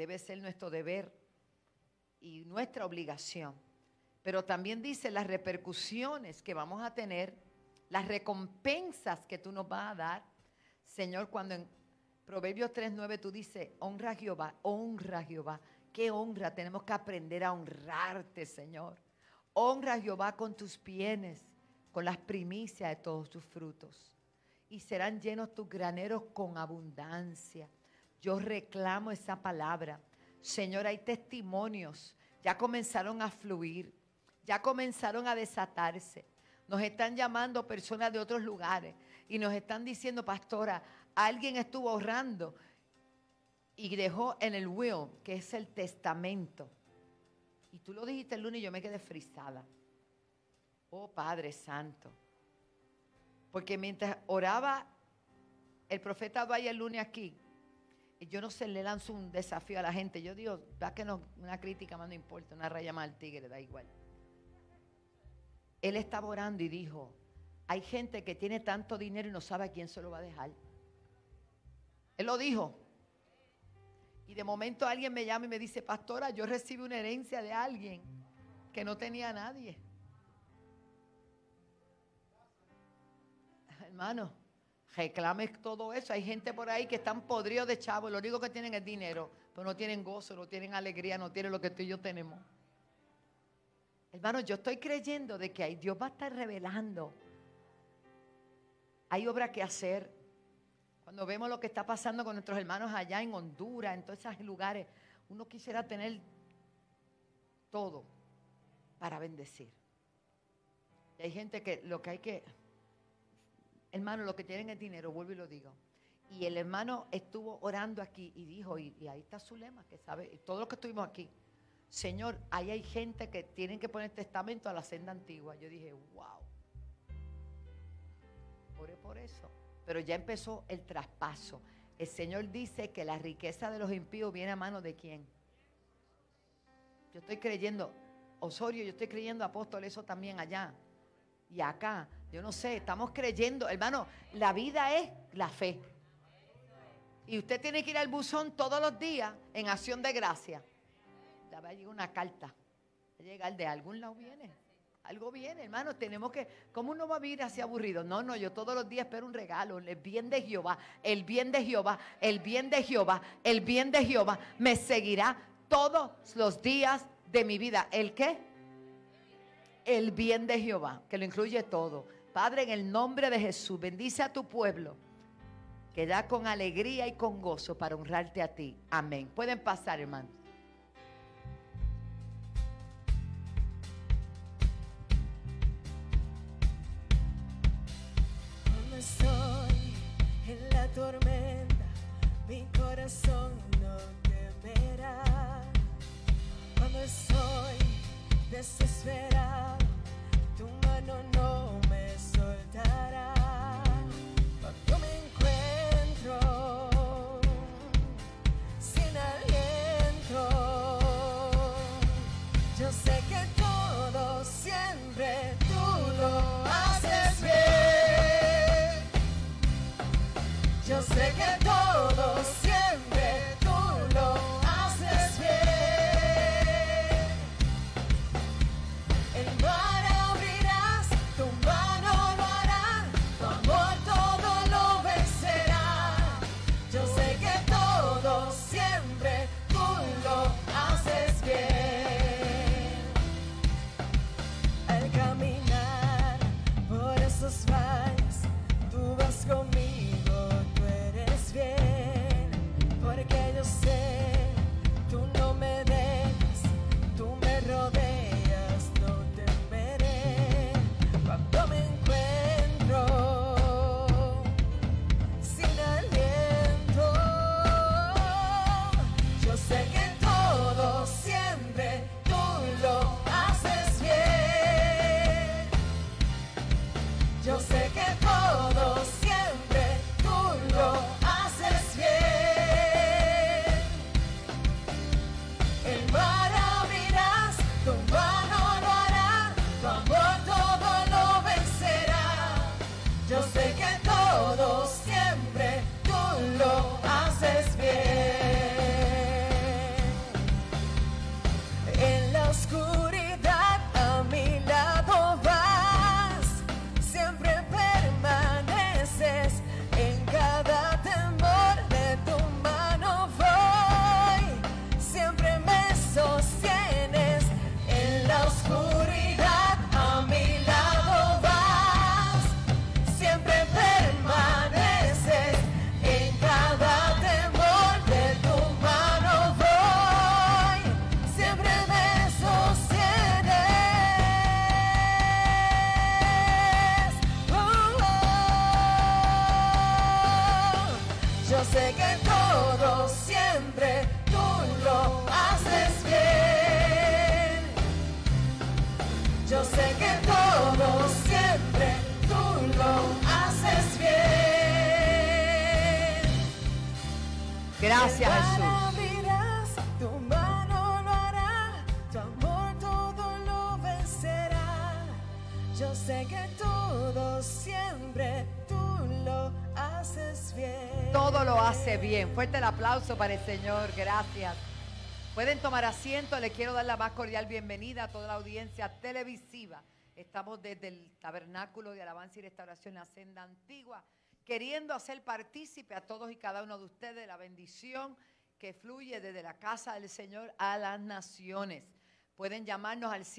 debe ser nuestro deber y nuestra obligación. Pero también dice las repercusiones que vamos a tener, las recompensas que tú nos vas a dar. Señor, cuando en Proverbios 3:9 tú dices, honra a Jehová, honra a Jehová. ¿Qué honra? Tenemos que aprender a honrarte, Señor. Honra a Jehová con tus bienes, con las primicias de todos tus frutos. Y serán llenos tus graneros con abundancia. Yo reclamo esa palabra. Señor, hay testimonios. Ya comenzaron a fluir. Ya comenzaron a desatarse. Nos están llamando personas de otros lugares. Y nos están diciendo, pastora, alguien estuvo ahorrando y dejó en el will, que es el testamento. Y tú lo dijiste el lunes y yo me quedé frisada. Oh, Padre Santo. Porque mientras oraba el profeta vaya el lunes aquí, y yo no sé, le lanzo un desafío a la gente. Yo digo, da que no, una crítica más no importa, una raya más al tigre, da igual. Él estaba orando y dijo, hay gente que tiene tanto dinero y no sabe a quién se lo va a dejar. Él lo dijo. Y de momento alguien me llama y me dice, pastora, yo recibí una herencia de alguien que no tenía a nadie. Hermano, reclame todo eso. Hay gente por ahí que están podridos de chavos. Lo único que tienen es dinero, pero no tienen gozo, no tienen alegría, no tienen lo que tú y yo tenemos. Hermano, yo estoy creyendo de que Dios va a estar revelando. Hay obra que hacer. Cuando vemos lo que está pasando con nuestros hermanos allá en Honduras, en todos esos lugares, uno quisiera tener todo para bendecir. Y hay gente que lo que hay que, hermano, lo que tienen es dinero, vuelvo y lo digo. Y el hermano estuvo orando aquí y dijo, y ahí está su lema, que sabe, y todos los que estuvimos aquí, Señor, ahí hay gente que tienen que poner testamento a la senda antigua. Yo dije, wow. Oré por eso. Pero ya empezó el traspaso. El Señor dice que la riqueza de los impíos viene a mano de ¿quién? Yo estoy creyendo, Osorio, yo estoy creyendo, apóstol, eso también allá. Y acá, yo no sé, estamos creyendo. Hermano, la vida es la fe. Y usted tiene que ir al buzón todos los días en acción de gracia. Ya va a llegar una carta. Va a llegar de algún lado viene. Algo viene, hermano. Tenemos que, ¿cómo uno va a vivir así aburrido? No, yo todos los días espero un regalo. El bien de Jehová, el bien de Jehová, el bien de Jehová, el bien de Jehová me seguirá todos los días de mi vida. ¿El qué? El bien de Jehová, que lo incluye todo. Padre, en el nombre de Jesús, bendice a tu pueblo, que da con alegría y con gozo para honrarte a ti. Amén. Pueden pasar, hermano. Cuando estoy en la tormenta, mi corazón no temerá. Cuando estoy desesperado, tu mano no me soltará. Cuando me encuentro sin aliento, yo sé que todo siempre tú lo haces bien. Yo sé que todo siempre tú lo haces bien. El mar abrirás, tu mano lo hará, tu amor todo lo vencerá. Yo sé que todo siempre tú lo haces bien. Al caminar por esos valles, tú vas conmigo, tú eres fiel. oscuridad a mi lado vas, siempre permaneces, en cada temor de tu mano voy, siempre me sostienes, en la oscuridad a mi lado vas, siempre permaneces, en cada temor de tu mano voy, siempre me sostienes. Yo sé que todo siempre tú lo haces bien. Yo sé que todo siempre tú lo haces bien. Gracias, Jesús. Maravillas, tu mano lo hará, tu amor todo lo vencerá. Yo sé que todo siempre tú lo haces bien. Todo lo hace bien. Fuerte el aplauso para el Señor. Gracias. Pueden tomar asiento. Les quiero dar la más cordial bienvenida a toda la audiencia televisiva. Estamos desde el Tabernáculo de Alabanza y Restauración, la Senda Antigua, queriendo hacer partícipe a todos y cada uno de ustedes de la bendición que fluye desde la casa del Señor a las naciones. Pueden llamarnos al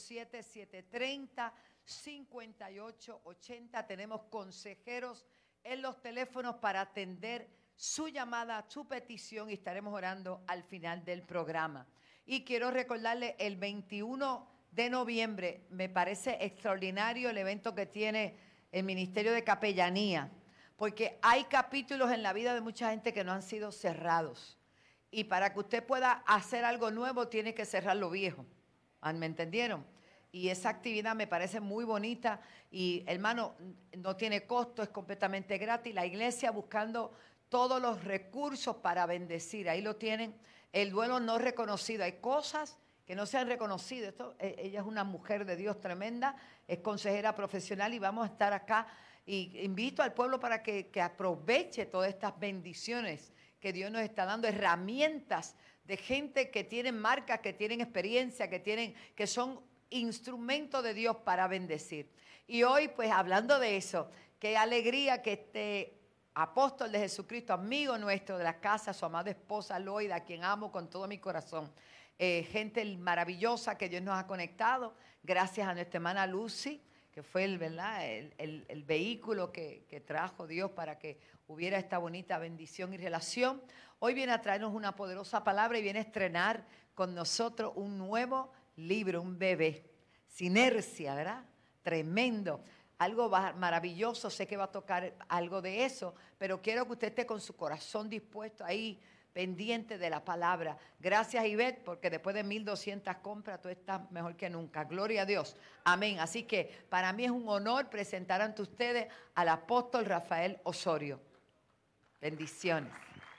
787-730-5880. Tenemos consejeros en los teléfonos para atender su llamada, su petición, y estaremos orando al final del programa. Y quiero recordarle, el 21 de noviembre, me parece extraordinario el evento que tiene el Ministerio de Capellanía, porque hay capítulos en la vida de mucha gente que no han sido cerrados. Y para que usted pueda hacer algo nuevo, tiene que cerrar lo viejo. ¿Me entendieron? Y esa actividad me parece muy bonita y, hermano, no tiene costo, es completamente gratis. La iglesia buscando todos los recursos para bendecir. Ahí lo tienen. El duelo no reconocido. Hay cosas que no se han reconocido. Ella es una mujer de Dios tremenda, es consejera profesional y vamos a estar acá. Y invito al pueblo para que aproveche todas estas bendiciones que Dios nos está dando, herramientas de gente que tienen marcas, que tienen experiencia, que son instrumentos de Dios para bendecir. Y hoy, pues hablando de eso, qué alegría que este apóstol de Jesucristo, amigo nuestro de la casa, su amada esposa Loida, a quien amo con todo mi corazón, gente maravillosa que Dios nos ha conectado, gracias a nuestra hermana Lucy, que fue el vehículo que trajo Dios para que hubiera esta bonita bendición y relación. Hoy viene a traernos una poderosa palabra y viene a estrenar con nosotros un nuevo libro, un bebé, Sinercia, ¿verdad? Tremendo, algo maravilloso. Sé que va a tocar algo de eso, pero quiero que usted esté con su corazón dispuesto ahí, pendiente de la palabra. Gracias, Ivette, porque después de 1,200 compras tú estás mejor que nunca. Gloria a Dios. Amén. Así que para mí es un honor presentar ante ustedes al apóstol Rafael Osorio. Bendiciones.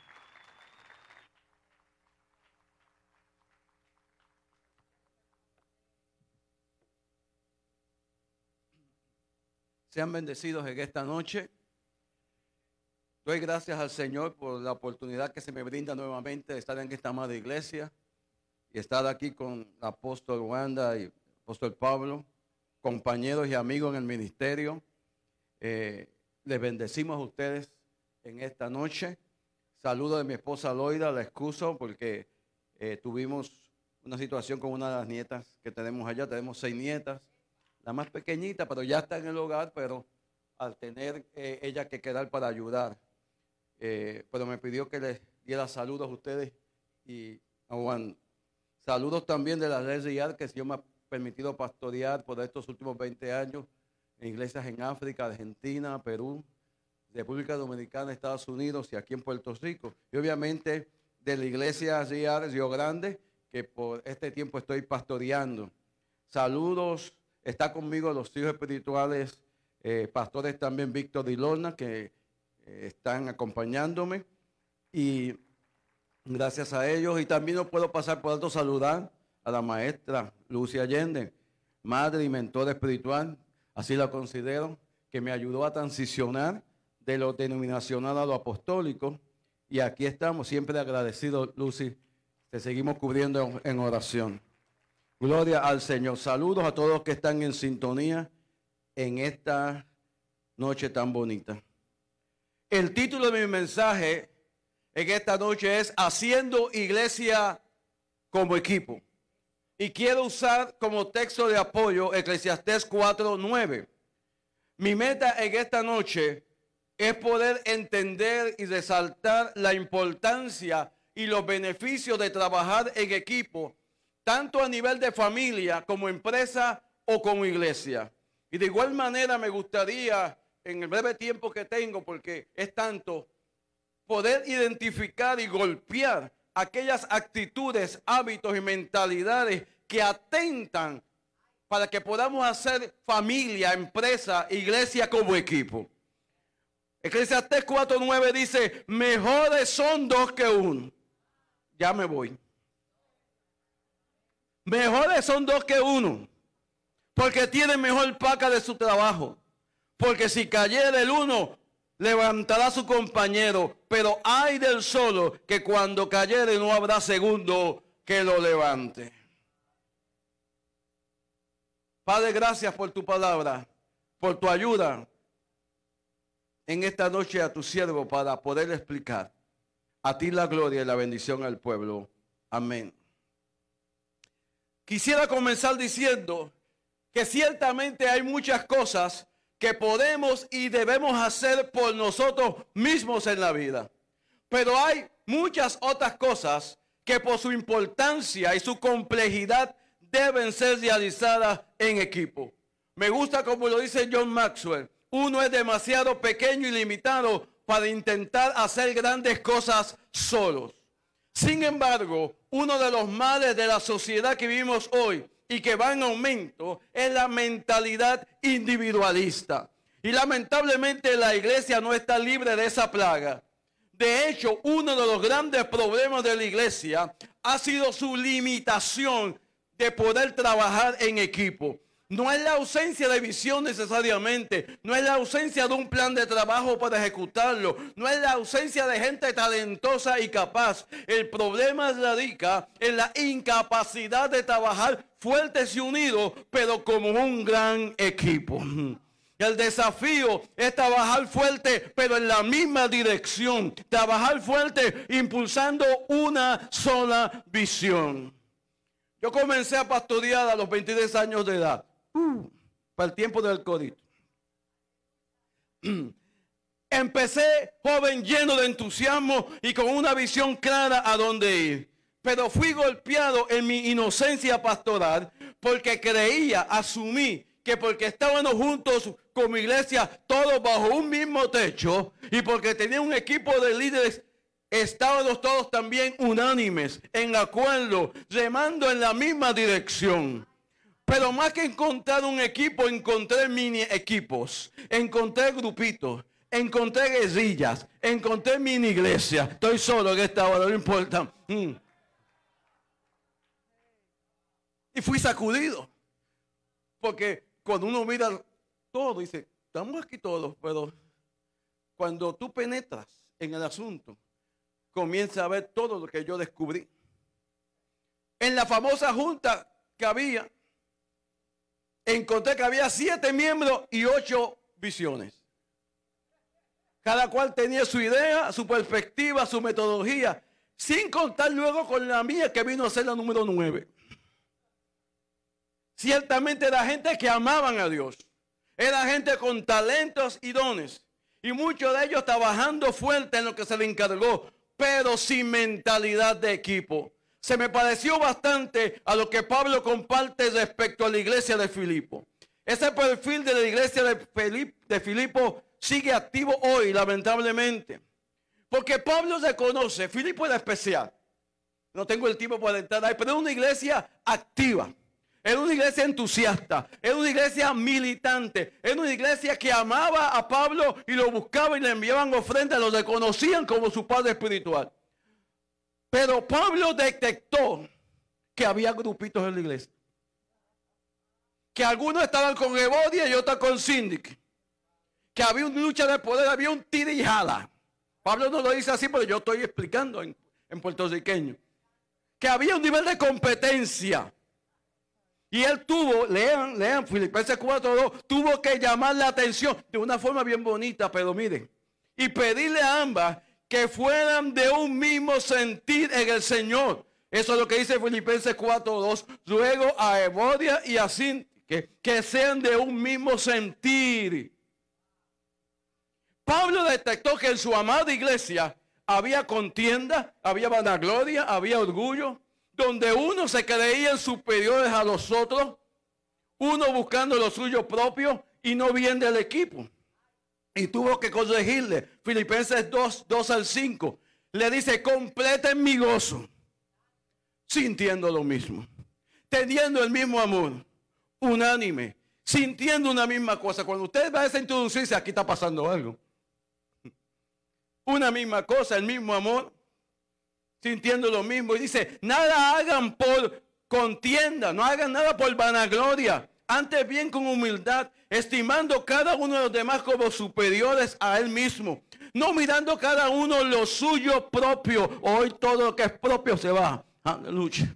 Sean bendecidos en esta noche. Doy gracias al Señor por la oportunidad que se me brinda nuevamente de estar en esta amada iglesia y estar aquí con el apóstol Wanda y el apóstol Pablo, compañeros y amigos en el ministerio. Les bendecimos a ustedes en esta noche. Saludo de mi esposa Loida, la excuso porque tuvimos una situación con una de las nietas que tenemos allá. Tenemos 6 nietas, la más pequeñita, pero ya está en el hogar, pero al tener ella que quedar para ayudar. Pero me pidió que les diera saludos a ustedes y a Juan. Saludos también de la red Riyad, que Dios me ha permitido pastorear por estos últimos 20 años en iglesias en África, Argentina, Perú, República Dominicana, Estados Unidos y aquí en Puerto Rico. Y obviamente de la iglesia Riyad, Río Grande, que por este tiempo estoy pastoreando. Saludos, está conmigo los hijos espirituales, pastores también, Víctor y Lorna, que están acompañándome, y gracias a ellos. Y también no puedo pasar por alto saludar a la maestra Lucy Allende, madre y mentora espiritual, así la considero, que me ayudó a transicionar de lo denominacional a lo apostólico, y aquí estamos siempre agradecidos, Lucy, te seguimos cubriendo en oración. Gloria al Señor. Saludos a todos los que están en sintonía en esta noche tan bonita. El título de mi mensaje en esta noche es Haciendo Iglesia como Equipo. Y quiero usar como texto de apoyo Eclesiastés 4:9. Mi meta en esta noche es poder entender y resaltar la importancia y los beneficios de trabajar en equipo, tanto a nivel de familia como empresa o como iglesia. Y de igual manera me gustaría, en el breve tiempo que tengo, porque es tanto, poder identificar y golpear aquellas actitudes, hábitos y mentalidades que atentan para que podamos hacer familia, empresa, iglesia como equipo. Eclesiastés 4:9 dice, mejores son dos que uno. Ya me voy. Mejores son dos que uno, porque tienen mejor paga de su trabajo. Porque si cayera el uno, levantará su compañero, pero ay del solo, que cuando cayere no habrá segundo que lo levante. Padre, gracias por tu palabra, por tu ayuda en esta noche a tu siervo para poder explicar. A ti la gloria y la bendición al pueblo. Amén. Quisiera comenzar diciendo que ciertamente hay muchas cosas que podemos y debemos hacer por nosotros mismos en la vida. Pero hay muchas otras cosas que por su importancia y su complejidad deben ser realizadas en equipo. Me gusta como lo dice John Maxwell. Uno es demasiado pequeño y limitado para intentar hacer grandes cosas solos. Sin embargo, uno de los males de la sociedad que vivimos hoy y que va en aumento es la mentalidad individualista. Y lamentablemente la iglesia no está libre de esa plaga. De hecho, uno de los grandes problemas de la iglesia ha sido su limitación de poder trabajar en equipo. No es la ausencia de visión necesariamente, no es la ausencia de un plan de trabajo para ejecutarlo, no es la ausencia de gente talentosa y capaz. El problema radica en la incapacidad de trabajar fuertes y unidos, pero como un gran equipo. El desafío es trabajar fuerte, pero en la misma dirección. Trabajar fuerte impulsando una sola visión. Yo comencé a pastorear a los 23 años de edad. Para el tiempo del COVID. Empecé joven, lleno de entusiasmo y con una visión clara a dónde ir. Pero fui golpeado en mi inocencia pastoral porque creía, asumí que porque estábamos juntos como iglesia, todos bajo un mismo techo, y porque tenía un equipo de líderes, estábamos todos también unánimes, en acuerdo, remando en la misma dirección. Pero más que encontrar un equipo, encontré mini equipos, encontré grupitos, encontré guerrillas, encontré mini iglesia. Estoy solo en esta hora, no importa. Y fui sacudido. Porque cuando uno mira todo, dice, estamos aquí todos, pero cuando tú penetras en el asunto, comienza a ver todo lo que yo descubrí. En la famosa junta que había, encontré que había 7 miembros y 8 visiones. Cada cual tenía su idea, su perspectiva, su metodología, sin contar luego con la mía que vino a ser la número 9. Ciertamente era gente que amaban a Dios. Era gente con talentos y dones. Y muchos de ellos trabajando fuerte en lo que se le encargó, pero sin mentalidad de equipo. Se me pareció bastante a lo que Pablo comparte respecto a la iglesia de Filipo. Ese perfil de la iglesia de Filipo sigue activo hoy, lamentablemente. Porque Pablo reconoce, Filipo era especial. No tengo el tiempo para entrar ahí, pero era una iglesia activa. Era una iglesia entusiasta. Era una iglesia militante. Era una iglesia que amaba a Pablo y lo buscaba y le enviaban ofrendas. Lo reconocían como su padre espiritual. Pero Pablo detectó que había grupitos en la iglesia. Que algunos estaban con Evodia y otros con Síndic. Que había una lucha de poder, había un tira y jala. Pablo no lo dice así, pero yo estoy explicando en puertorriqueño. Que había un nivel de competencia. Y él tuvo, lean Filipenses 4:2, tuvo que llamar la atención de una forma bien bonita, pero miren, y pedirle a ambas que fueran de un mismo sentir en el Señor. Eso es lo que dice Filipenses 4:2. Luego a Evodia y a Sintique, que sean de un mismo sentir. Pablo detectó que en su amada iglesia había contienda, había vanagloria, había orgullo, donde unos se creían superiores a los otros, uno buscando lo suyo propio y no bien del equipo. Y tuvo que corregirle. Filipenses 2:2-5. Le dice, completen mi gozo, sintiendo lo mismo, teniendo el mismo amor, unánime, sintiendo una misma cosa. Cuando usted va a esa introducirse, aquí está pasando algo. Una misma cosa, el mismo amor, sintiendo lo mismo. Y dice, nada hagan por contienda, no hagan nada por vanagloria. Antes bien con humildad, estimando cada uno de los demás como superiores a él mismo. No mirando cada uno lo suyo propio. Hoy todo lo que es propio se va. Aleluya.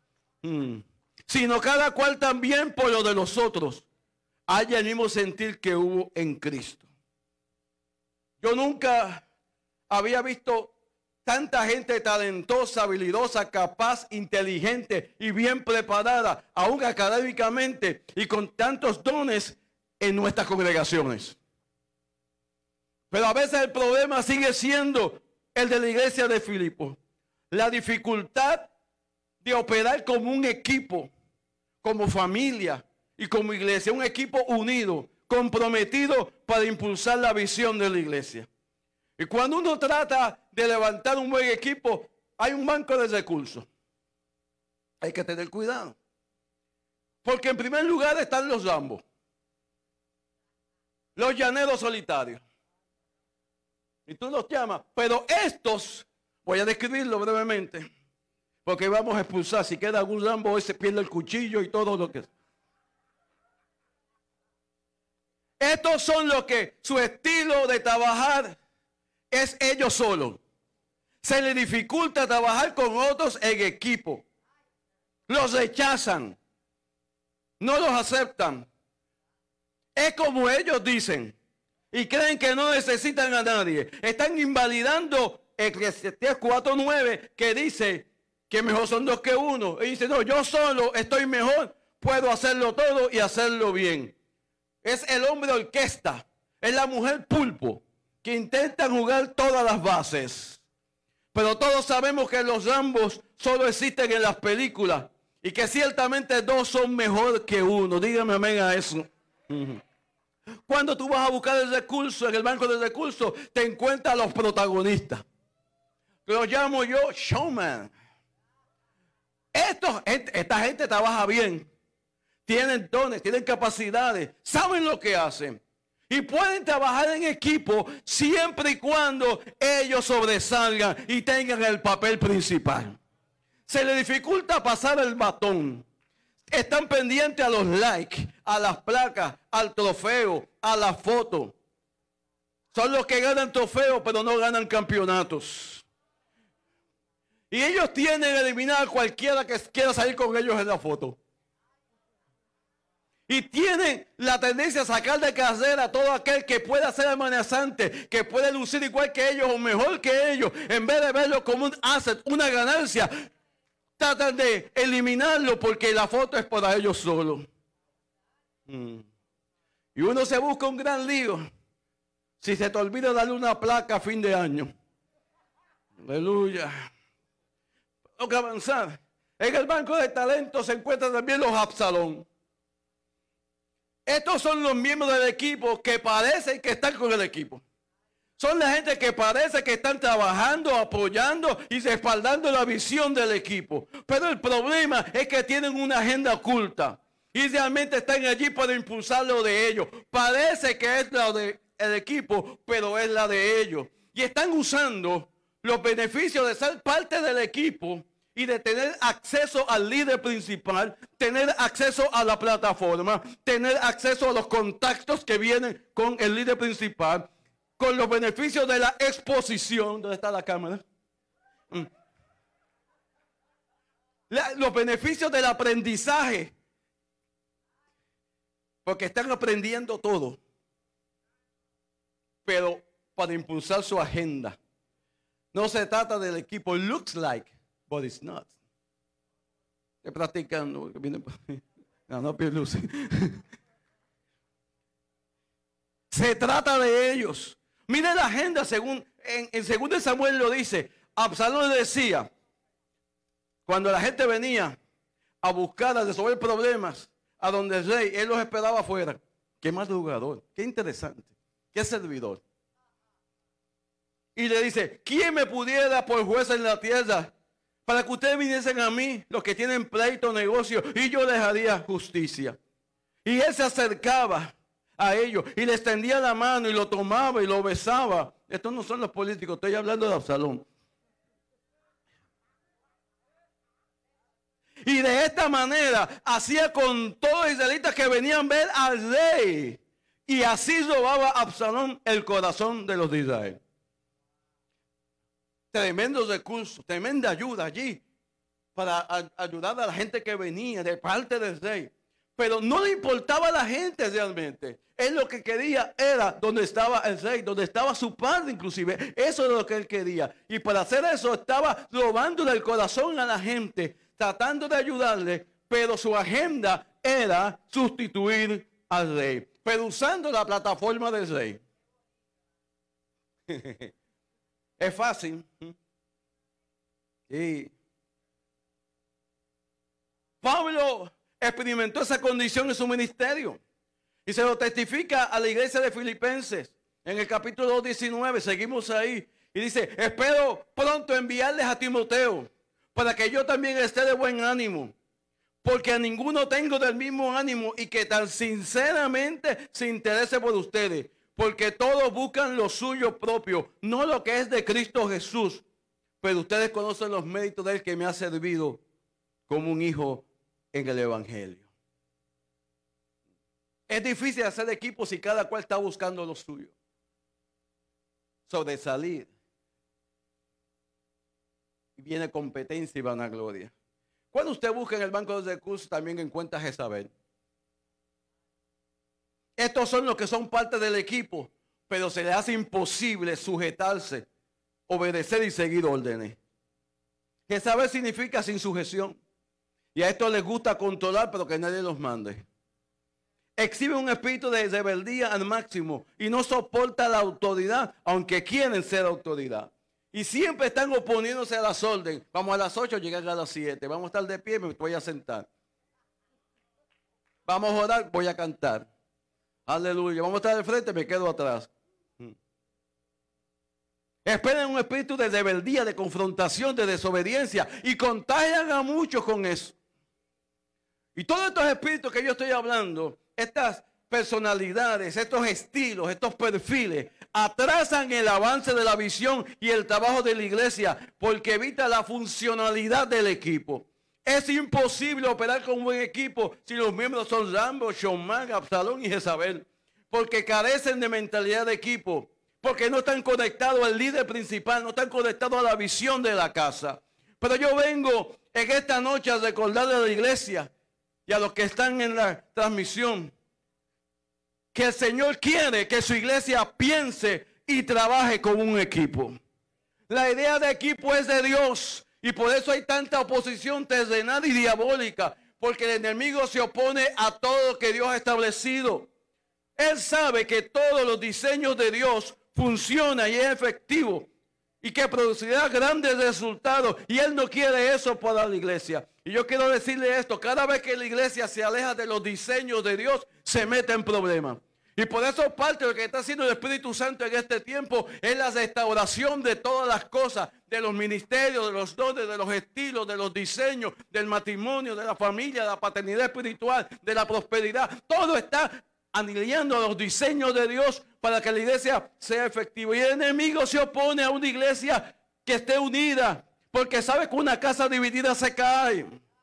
Sino cada cual también por lo de los otros. Haya el mismo sentir que hubo en Cristo. Yo nunca había visto tanta gente talentosa, habilidosa, capaz, inteligente y bien preparada, aún académicamente, y con tantos dones en nuestras congregaciones. Pero a veces el problema sigue siendo el de la iglesia de Filipos. La dificultad de operar como un equipo, como familia y como iglesia. Un equipo unido, comprometido para impulsar la visión de la iglesia. Y cuando uno trata de levantar un buen equipo, hay un banco de recursos. Hay que tener cuidado. Porque en primer lugar están los Rambos, los llaneros solitarios. Y tú los llamas. Pero estos, voy a describirlo brevemente, porque vamos a expulsar. Si queda algún Rambo, hoy se pierde el cuchillo y todo lo que... Estos son los que su estilo de trabajar es ellos solos. Se les dificulta trabajar con otros en equipo. Los rechazan. No los aceptan. Es como ellos dicen. Y creen que no necesitan a nadie. Están invalidando Eclesiastés 4:9, que dice que mejor son dos que uno. Y dice, no, yo solo estoy mejor. Puedo hacerlo todo y hacerlo bien. Es el hombre orquesta. Es la mujer pulpo, que intentan jugar todas las bases. Pero todos sabemos que los Rambos solo existen en las películas y que ciertamente dos son mejor que uno. Dígame amén a eso. Cuando tú vas a buscar el recurso en el banco de recursos, te encuentras los protagonistas. Los llamo yo showman. Esta gente trabaja bien. Tienen dones, tienen capacidades, saben lo que hacen. Y pueden trabajar en equipo siempre y cuando ellos sobresalgan y tengan el papel principal. Se les dificulta pasar el batón. Están pendientes a los likes, a las placas, al trofeo, a la foto. Son los que ganan trofeos, pero no ganan campeonatos. Y ellos tienen que eliminar a cualquiera que quiera salir con ellos en la foto. Y tienen la tendencia a sacar de carrera a todo aquel que pueda ser amenazante, que puede lucir igual que ellos o mejor que ellos. En vez de verlo como un asset, una ganancia, tratan de eliminarlo porque la foto es para ellos solos. Y uno se busca un gran lío si se te olvida darle una placa a fin de año. Aleluya. Tengo que avanzar. En el banco de talentos se encuentran también los Absalón. Estos son los miembros del equipo que parecen que están con el equipo. Son la gente que parece que están trabajando, apoyando y respaldando la visión del equipo. Pero el problema es que tienen una agenda oculta. Y realmente están allí para impulsar lo de ellos. Parece que es la del equipo, pero es la de ellos. Y están usando los beneficios de ser parte del equipo y de tener acceso al líder principal, tener acceso a la plataforma, tener acceso a los contactos que vienen con el líder principal, con los beneficios de la exposición. ¿Dónde está la cámara? Los beneficios del aprendizaje porque están aprendiendo todo, pero para impulsar su agenda. No se trata del equipo. Looks like, but it's not. ¿Qué practican? No, Lucy. Se trata de ellos. Mire la agenda, según en 2 Samuel lo dice. Absalón le decía, cuando la gente venía a buscar, a resolver problemas, a donde el rey, él los esperaba afuera. Qué madrugador, qué interesante, qué servidor. Y le dice, ¿quién me pudiera por juez en la tierra para que ustedes viniesen a mí, los que tienen pleito, negocio, y yo les haría justicia? Y él se acercaba a ellos y le extendía la mano y lo tomaba y lo besaba. Estos no son los políticos, estoy hablando de Absalón. Y de esta manera hacía con todos los israelitas que venían a ver al rey. Y así robaba Absalón el corazón de los de Israel. Tremendos recursos, tremenda ayuda allí para ayudar a la gente que venía de parte del rey. Pero no le importaba a la gente realmente. Él lo que quería era donde estaba el rey, donde estaba su padre inclusive. Eso es lo que él quería. Y para hacer eso estaba robándole el corazón a la gente, tratando de ayudarle, pero su agenda era sustituir al rey, pero usando la plataforma del rey. Es fácil. Y Pablo experimentó esa condición en su ministerio y se lo testifica a la iglesia de Filipenses en el capítulo 19. Seguimos ahí y dice: espero pronto enviarles a Timoteo para que yo también esté de buen ánimo, porque a ninguno tengo del mismo ánimo y que tan sinceramente se interese por ustedes, porque todos buscan lo suyo propio, no lo que es de Cristo Jesús. Pero ustedes conocen los méritos de él, que me ha servido como un hijo en el evangelio. Es difícil hacer equipo si cada cual está buscando lo suyo. Sobresalir. Y viene competencia y vanagloria. Cuando usted busca en el banco de recursos, también encuentra a Jezabel. Estos son los que son parte del equipo, pero se les hace imposible sujetarse, obedecer y seguir órdenes. Jezabel significa sin sujeción. Y a esto les gusta controlar, pero que nadie los mande. Exhibe un espíritu de rebeldía al máximo y no soporta la autoridad, aunque quieren ser autoridad. Y siempre están oponiéndose a las órdenes. Vamos a las 8, llegar a las 7. Vamos a estar de pie, me voy a sentar. Vamos a orar, voy a cantar. Aleluya. Vamos a estar de frente, me quedo atrás. Esperan un espíritu de rebeldía, de confrontación, de desobediencia y contagian a muchos con eso. Y todos estos espíritus que yo estoy hablando, estas personalidades, estos estilos, estos perfiles, atrasan el avance de la visión y el trabajo de la iglesia porque evita la funcionalidad del equipo. Es imposible operar con un buen equipo si los miembros son Rambo, Showman, Absalón y Jezabel, porque carecen de mentalidad de equipo, porque no están conectados al líder principal, no están conectados a la visión de la casa. Pero yo vengo en esta noche a recordarle a la iglesia y a los que están en la transmisión que el Señor quiere que su iglesia piense y trabaje como un equipo. La idea de equipo es de Dios y por eso hay tanta oposición terrenal y diabólica, porque el enemigo se opone a todo lo que Dios ha establecido. Él sabe que todos los diseños de Dios funcionan y es efectivo y que producirá grandes resultados, y él no quiere eso para la iglesia. Y yo quiero decirle esto: cada vez que la iglesia se aleja de los diseños de Dios, se mete en problemas. Y por eso parte de lo que está haciendo el Espíritu Santo en este tiempo es la restauración de todas las cosas, de los ministerios, de los dones, de los estilos, de los diseños, del matrimonio, de la familia, de la paternidad espiritual, de la prosperidad. Todo está alineando a los diseños de Dios para que la iglesia sea efectiva. Y el enemigo se opone a una iglesia que esté unida, porque sabe que una casa dividida se cae.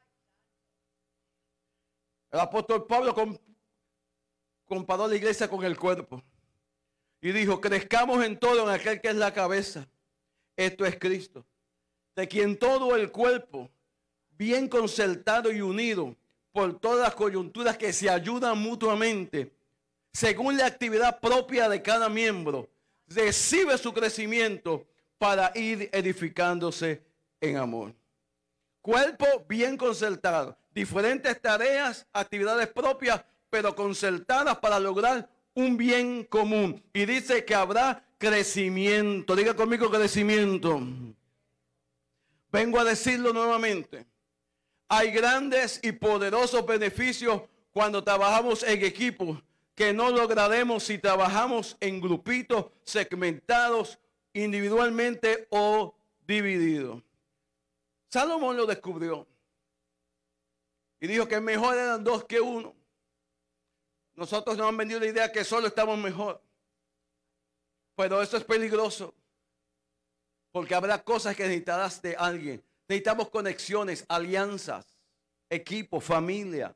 El apóstol Pablo comparó la iglesia con el cuerpo y dijo: crezcamos en todo en aquel que es la cabeza, esto es Cristo, de quien todo el cuerpo, bien concertado y unido por todas las coyunturas que se ayudan mutuamente, según la actividad propia de cada miembro, recibe su crecimiento para ir edificándose en amor. Cuerpo bien concertado, diferentes tareas, actividades propias, pero concertadas para lograr un bien común. Y dice que habrá crecimiento. Diga conmigo, crecimiento. Vengo a decirlo nuevamente. Hay grandes y poderosos beneficios cuando trabajamos en equipo que no lograremos si trabajamos en grupitos segmentados individualmente o divididos. Salomón lo descubrió y dijo que mejor eran dos que uno. Nosotros nos han vendido la idea que solo estamos mejor, pero eso es peligroso porque habrá cosas que necesitarás de alguien. Necesitamos conexiones, alianzas, equipo, familia.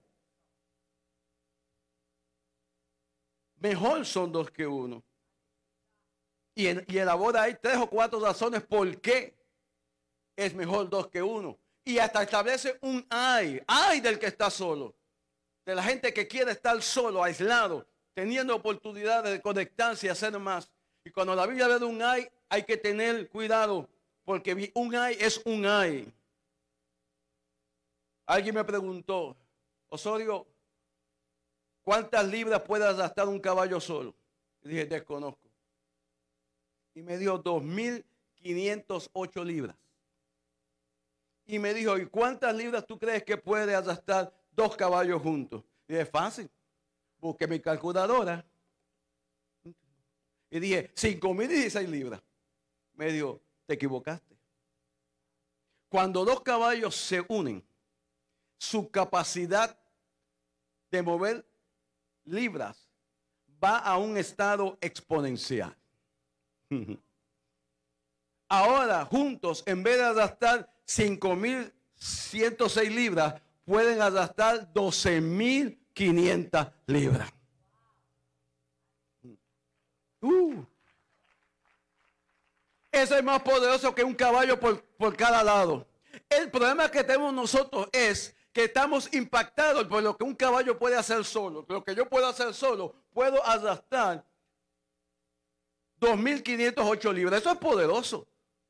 Mejor son dos que uno. Y elabora ahí 3 o 4 razones por qué es mejor dos que uno. Y hasta establece un ay del que está solo. De la gente que quiere estar solo, aislado, teniendo oportunidades de conectarse y hacer más. Y cuando la Biblia habla de un ay, hay que tener cuidado, porque un ay es un ay. Alguien me preguntó, Osorio, ¿cuántas libras puede arrastrar un caballo solo? Y dije, desconozco. Y me dio 2.508 libras. Y me dijo, ¿y cuántas libras tú crees que puede arrastrar 2 caballos juntos? Y dije, fácil. Busqué mi calculadora. Y dije, 5.016 libras. Me dijo, te equivocaste. Cuando 2 caballos se unen, su capacidad de mover libras va a un estado exponencial. Ahora, juntos, en vez de arrastrar 5.106 libras, pueden arrastrar 12.500 libras. Eso es más poderoso que un caballo por cada lado. El problema que tenemos nosotros es que estamos impactados por lo que un caballo puede hacer solo. Lo que yo puedo hacer solo, puedo arrastrar 2.508 libras. Eso es poderoso.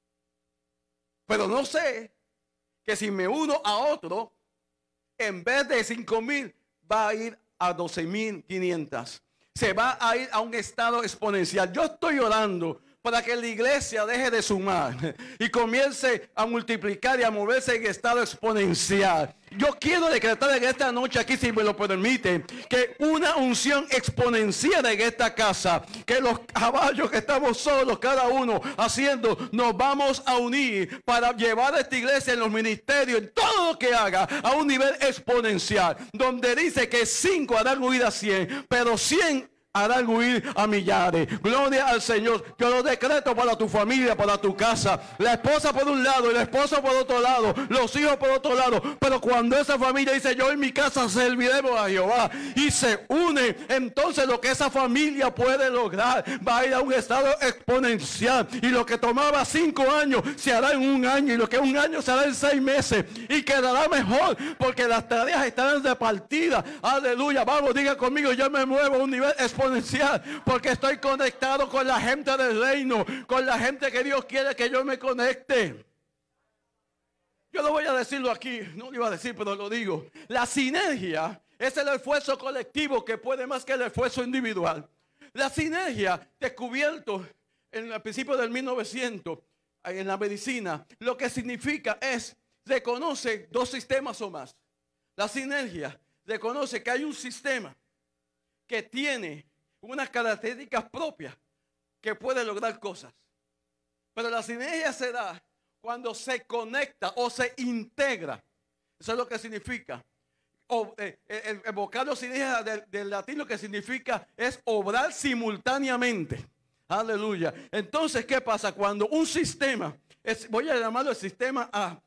Pero no sé que si me uno a otro, en vez de 5.000, va a ir a 12.500. Se va a ir a un estado exponencial. Yo estoy orando para que la iglesia deje de sumar y comience a multiplicar y a moverse en estado exponencial. Yo quiero decretar en esta noche aquí, si me lo permite, que una unción exponencial en esta casa, que los caballos que estamos solos, cada uno haciendo, nos vamos a unir para llevar a esta iglesia en los ministerios, en todo lo que haga, a un nivel exponencial, donde dice que 5 harán huir a 100, pero 100 harán huir a millares. Gloria al Señor. Yo lo decreto para tu familia, para tu casa. La esposa por un lado, el esposo por otro lado, los hijos por otro lado. Pero cuando esa familia dice, yo en mi casa serviremos a Jehová, y se une, entonces lo que esa familia puede lograr va a ir a un estado exponencial. Y lo que tomaba 5 años se hará en 1 año, y lo que 1 año se hará en 6 meses, y quedará mejor porque las tareas estarán repartidas. Aleluya. Vamos, diga conmigo, yo me muevo a un nivel exponencial porque estoy conectado con la gente del reino, con la gente que Dios quiere que yo me conecte. Yo no voy a decirlo aquí, no lo iba a decir, pero lo digo. La sinergia es el esfuerzo colectivo que puede más que el esfuerzo individual. La sinergia, descubierto en el principio del 1900 en la medicina, lo que significa es, reconoce 2 sistemas o más. La sinergia reconoce que hay un sistema que tiene unas características propias que puede lograr cosas. Pero la sinergia se da cuando se conecta o se integra. Eso es lo que significa. El vocablo sinergia del latín lo que significa es obrar simultáneamente. Aleluya. Entonces, ¿qué pasa? Cuando un sistema, voy a llamarlo el sistema A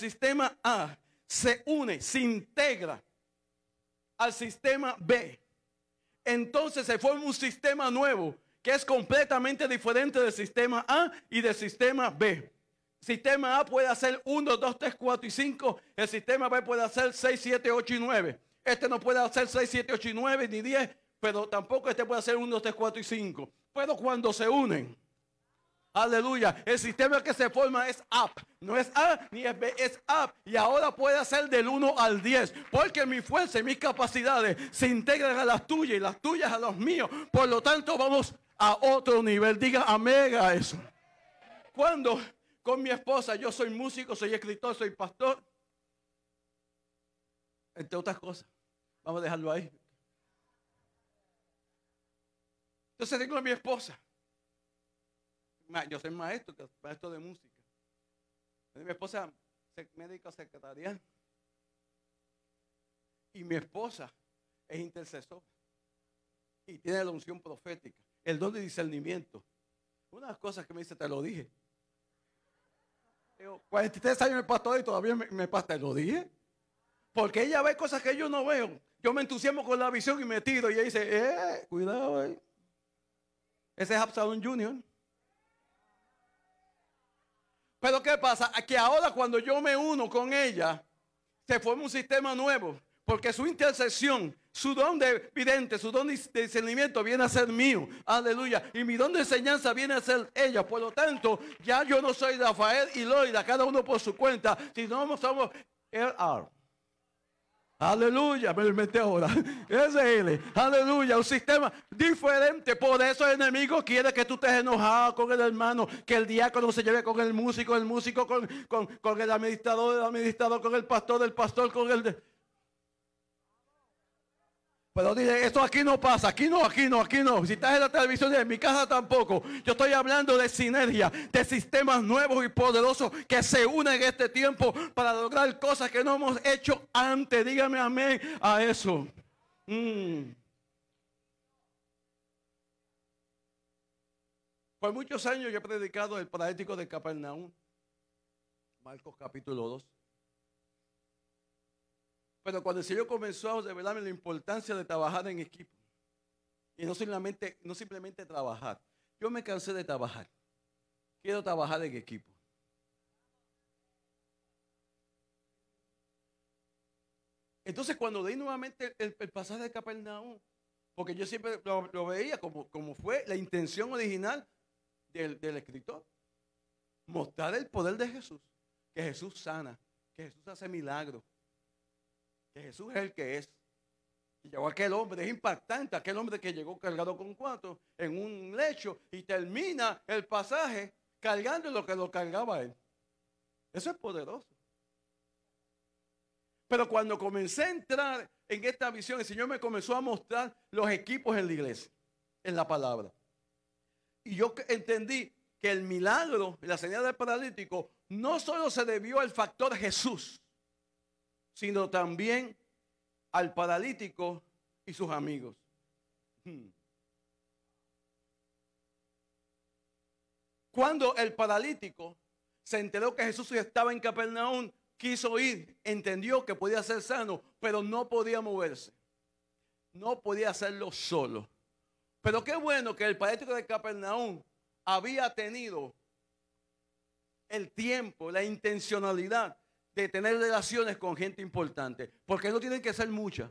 se une, se integra al sistema B, entonces se forma un sistema nuevo que es completamente diferente del sistema A y del sistema B. Sistema A puede hacer 1, 2, 3, 4 y 5. El sistema B puede hacer 6, 7, 8 y 9. Este no puede hacer 6, 7, 8 y 9 ni 10, pero tampoco este puede hacer 1, 2, 3, 4 y 5. Pero cuando se unen, aleluya, el sistema que se forma es up. No es A ni es B, es up. Y ahora puede hacer del 1 al 10. Porque mi fuerza y mis capacidades se integran a las tuyas y las tuyas a los míos. Por lo tanto, vamos a otro nivel. Diga amén a eso. Cuando con mi esposa, yo soy músico, soy escritor, soy pastor, entre otras cosas. Vamos a dejarlo ahí. Entonces tengo a mi esposa. Yo soy maestro de música. Mi esposa me dedica a secretariar. Y mi esposa es intercesora. Y tiene la unción profética. El don de discernimiento. Una de las cosas que me dice, te lo dije. Digo, 43 años de pastor y todavía me te lo dije. Porque ella ve cosas que yo no veo. Yo me entusiasmo con la visión y me tiro. Y ella dice, cuidado ahí. Ese es Absalom Jr. Pero ¿qué pasa? Que ahora cuando yo me uno con ella, se forma un sistema nuevo. Porque su intercesión, su don de vidente, su don de discernimiento viene a ser mío. Aleluya. Y mi don de enseñanza viene a ser ella. Por lo tanto, ya yo no soy Rafael y Loida, cada uno por su cuenta, sino somos LR. Aleluya, me lo inventé ahora. Es él. Aleluya, un sistema diferente. Por eso el enemigo quiere que tú estés enojado con el hermano, que el diácono se lleve con el músico con el administrador, con el pastor con el... Pero dile, esto aquí no pasa, aquí no. Si estás en la televisión, en mi casa tampoco. Yo estoy hablando de sinergia, de sistemas nuevos y poderosos que se unen en este tiempo para lograr cosas que no hemos hecho antes. Dígame amén a eso. Por muchos años yo he predicado el paralítico de Capernaum. Marcos capítulo 2. Pero cuando el Señor comenzó a revelarme la importancia de trabajar en equipo, y no simplemente trabajar, yo me cansé de trabajar. Quiero trabajar en equipo. Entonces cuando leí nuevamente el pasaje de Capernaum, porque yo siempre lo veía como fue la intención original del escritor, mostrar el poder de Jesús, que Jesús sana, que Jesús hace milagros, que Jesús es el que es. Y llegó aquel hombre, es impactante, aquel hombre que llegó cargado con 4 en un lecho y termina el pasaje cargando lo que lo cargaba él. Eso es poderoso. Pero cuando comencé a entrar en esta visión, el Señor me comenzó a mostrar los equipos en la iglesia, en la palabra. Y yo entendí que el milagro, la señal del paralítico, no solo se debió al factor Jesús, sino también al paralítico y sus amigos. Cuando el paralítico se enteró que Jesús estaba en Capernaum, quiso ir, entendió que podía ser sano, pero no podía moverse. No podía hacerlo solo. Pero qué bueno que el paralítico de Capernaum había tenido el tiempo, la intencionalidad de tener relaciones con gente importante, porque no tienen que ser muchas.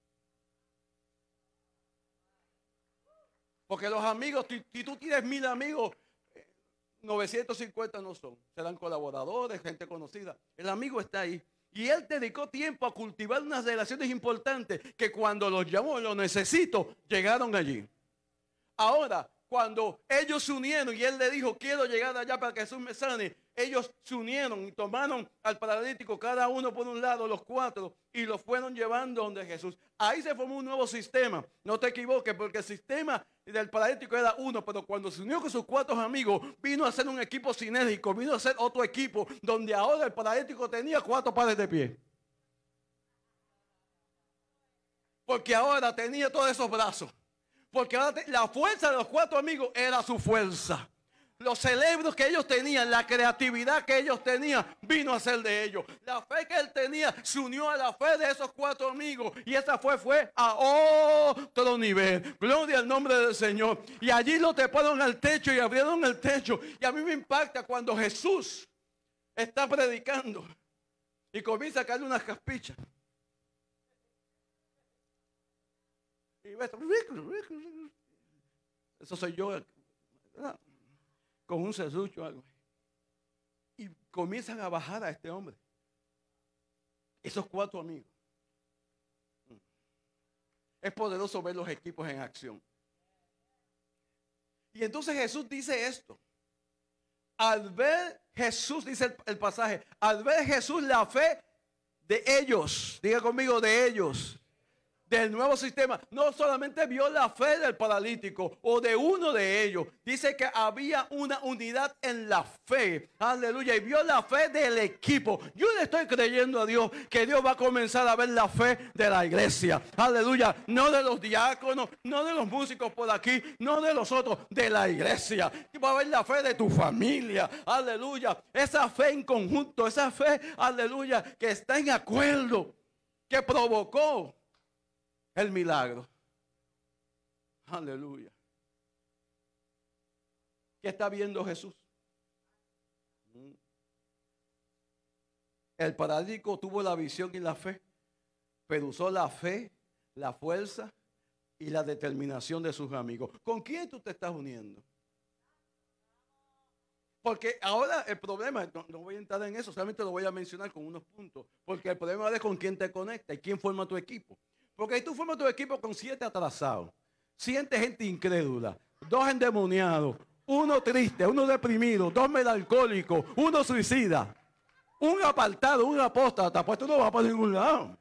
Porque los amigos, si tú tienes 1000 amigos, 950 no son, serán colaboradores, gente conocida. El amigo está ahí. Y él dedicó tiempo a cultivar unas relaciones importantes que cuando los llamó, lo necesito, llegaron allí. Ahora, cuando ellos se unieron y él le dijo, quiero llegar allá para que Jesús me sane, ellos se unieron y tomaron al paralítico, cada uno por un lado, los 4, y lo fueron llevando donde Jesús. Ahí se formó un nuevo sistema. No te equivoques, porque el sistema del paralítico era uno, pero cuando se unió con sus 4 amigos, vino a ser un equipo sinérgico, vino a ser otro equipo, donde ahora el paralítico tenía 4 pares de pie. Porque ahora tenía todos esos brazos. Porque ahora la fuerza de los 4 amigos era su fuerza. Los cerebros que ellos tenían, la creatividad que ellos tenían, vino a ser de ellos. La fe que él tenía se unió a la fe de esos 4 amigos. Y esa fue a otro nivel. Gloria al nombre del Señor. Y allí lo treparon al techo y abrieron el techo. Y a mí me impacta cuando Jesús está predicando y comienza a caerle unas caspichas. Y ves, eso soy yo, ¿verdad? Con un serrucho o algo. Y comienzan a bajar a este hombre. Esos 4 amigos. Es poderoso ver los equipos en acción. Y entonces Jesús dice esto. Al ver Jesús, dice el pasaje, al ver Jesús la fe de ellos, diga conmigo, de ellos, del nuevo sistema, no solamente vio la fe del paralítico o de uno de ellos, dice que había una unidad en la fe, aleluya, y vio la fe del equipo. Yo le estoy creyendo a Dios que Dios va a comenzar a ver la fe de la iglesia, aleluya, no de los diáconos, no de los músicos por aquí, no de los otros, de la iglesia. Y va a ver la fe de tu familia, aleluya, esa fe en conjunto, esa fe, aleluya, que está en acuerdo, que provocó el milagro. Aleluya. ¿Qué está viendo Jesús? El paralítico tuvo la visión y la fe, pero usó la fe, la fuerza y la determinación de sus amigos. ¿Con quién tú te estás uniendo? Porque ahora el problema, no voy a entrar en eso, solamente lo voy a mencionar con unos puntos. Porque el problema es con quién te conecta y quién forma tu equipo. Porque tú formas tu equipo con 7 atrasados, 7 gente incrédula, 2 endemoniados, 1 triste, 1 deprimido, 2 melancólicos, 1 suicida, 1 apartado, 1 apóstata, pues tú no vas para ningún lado.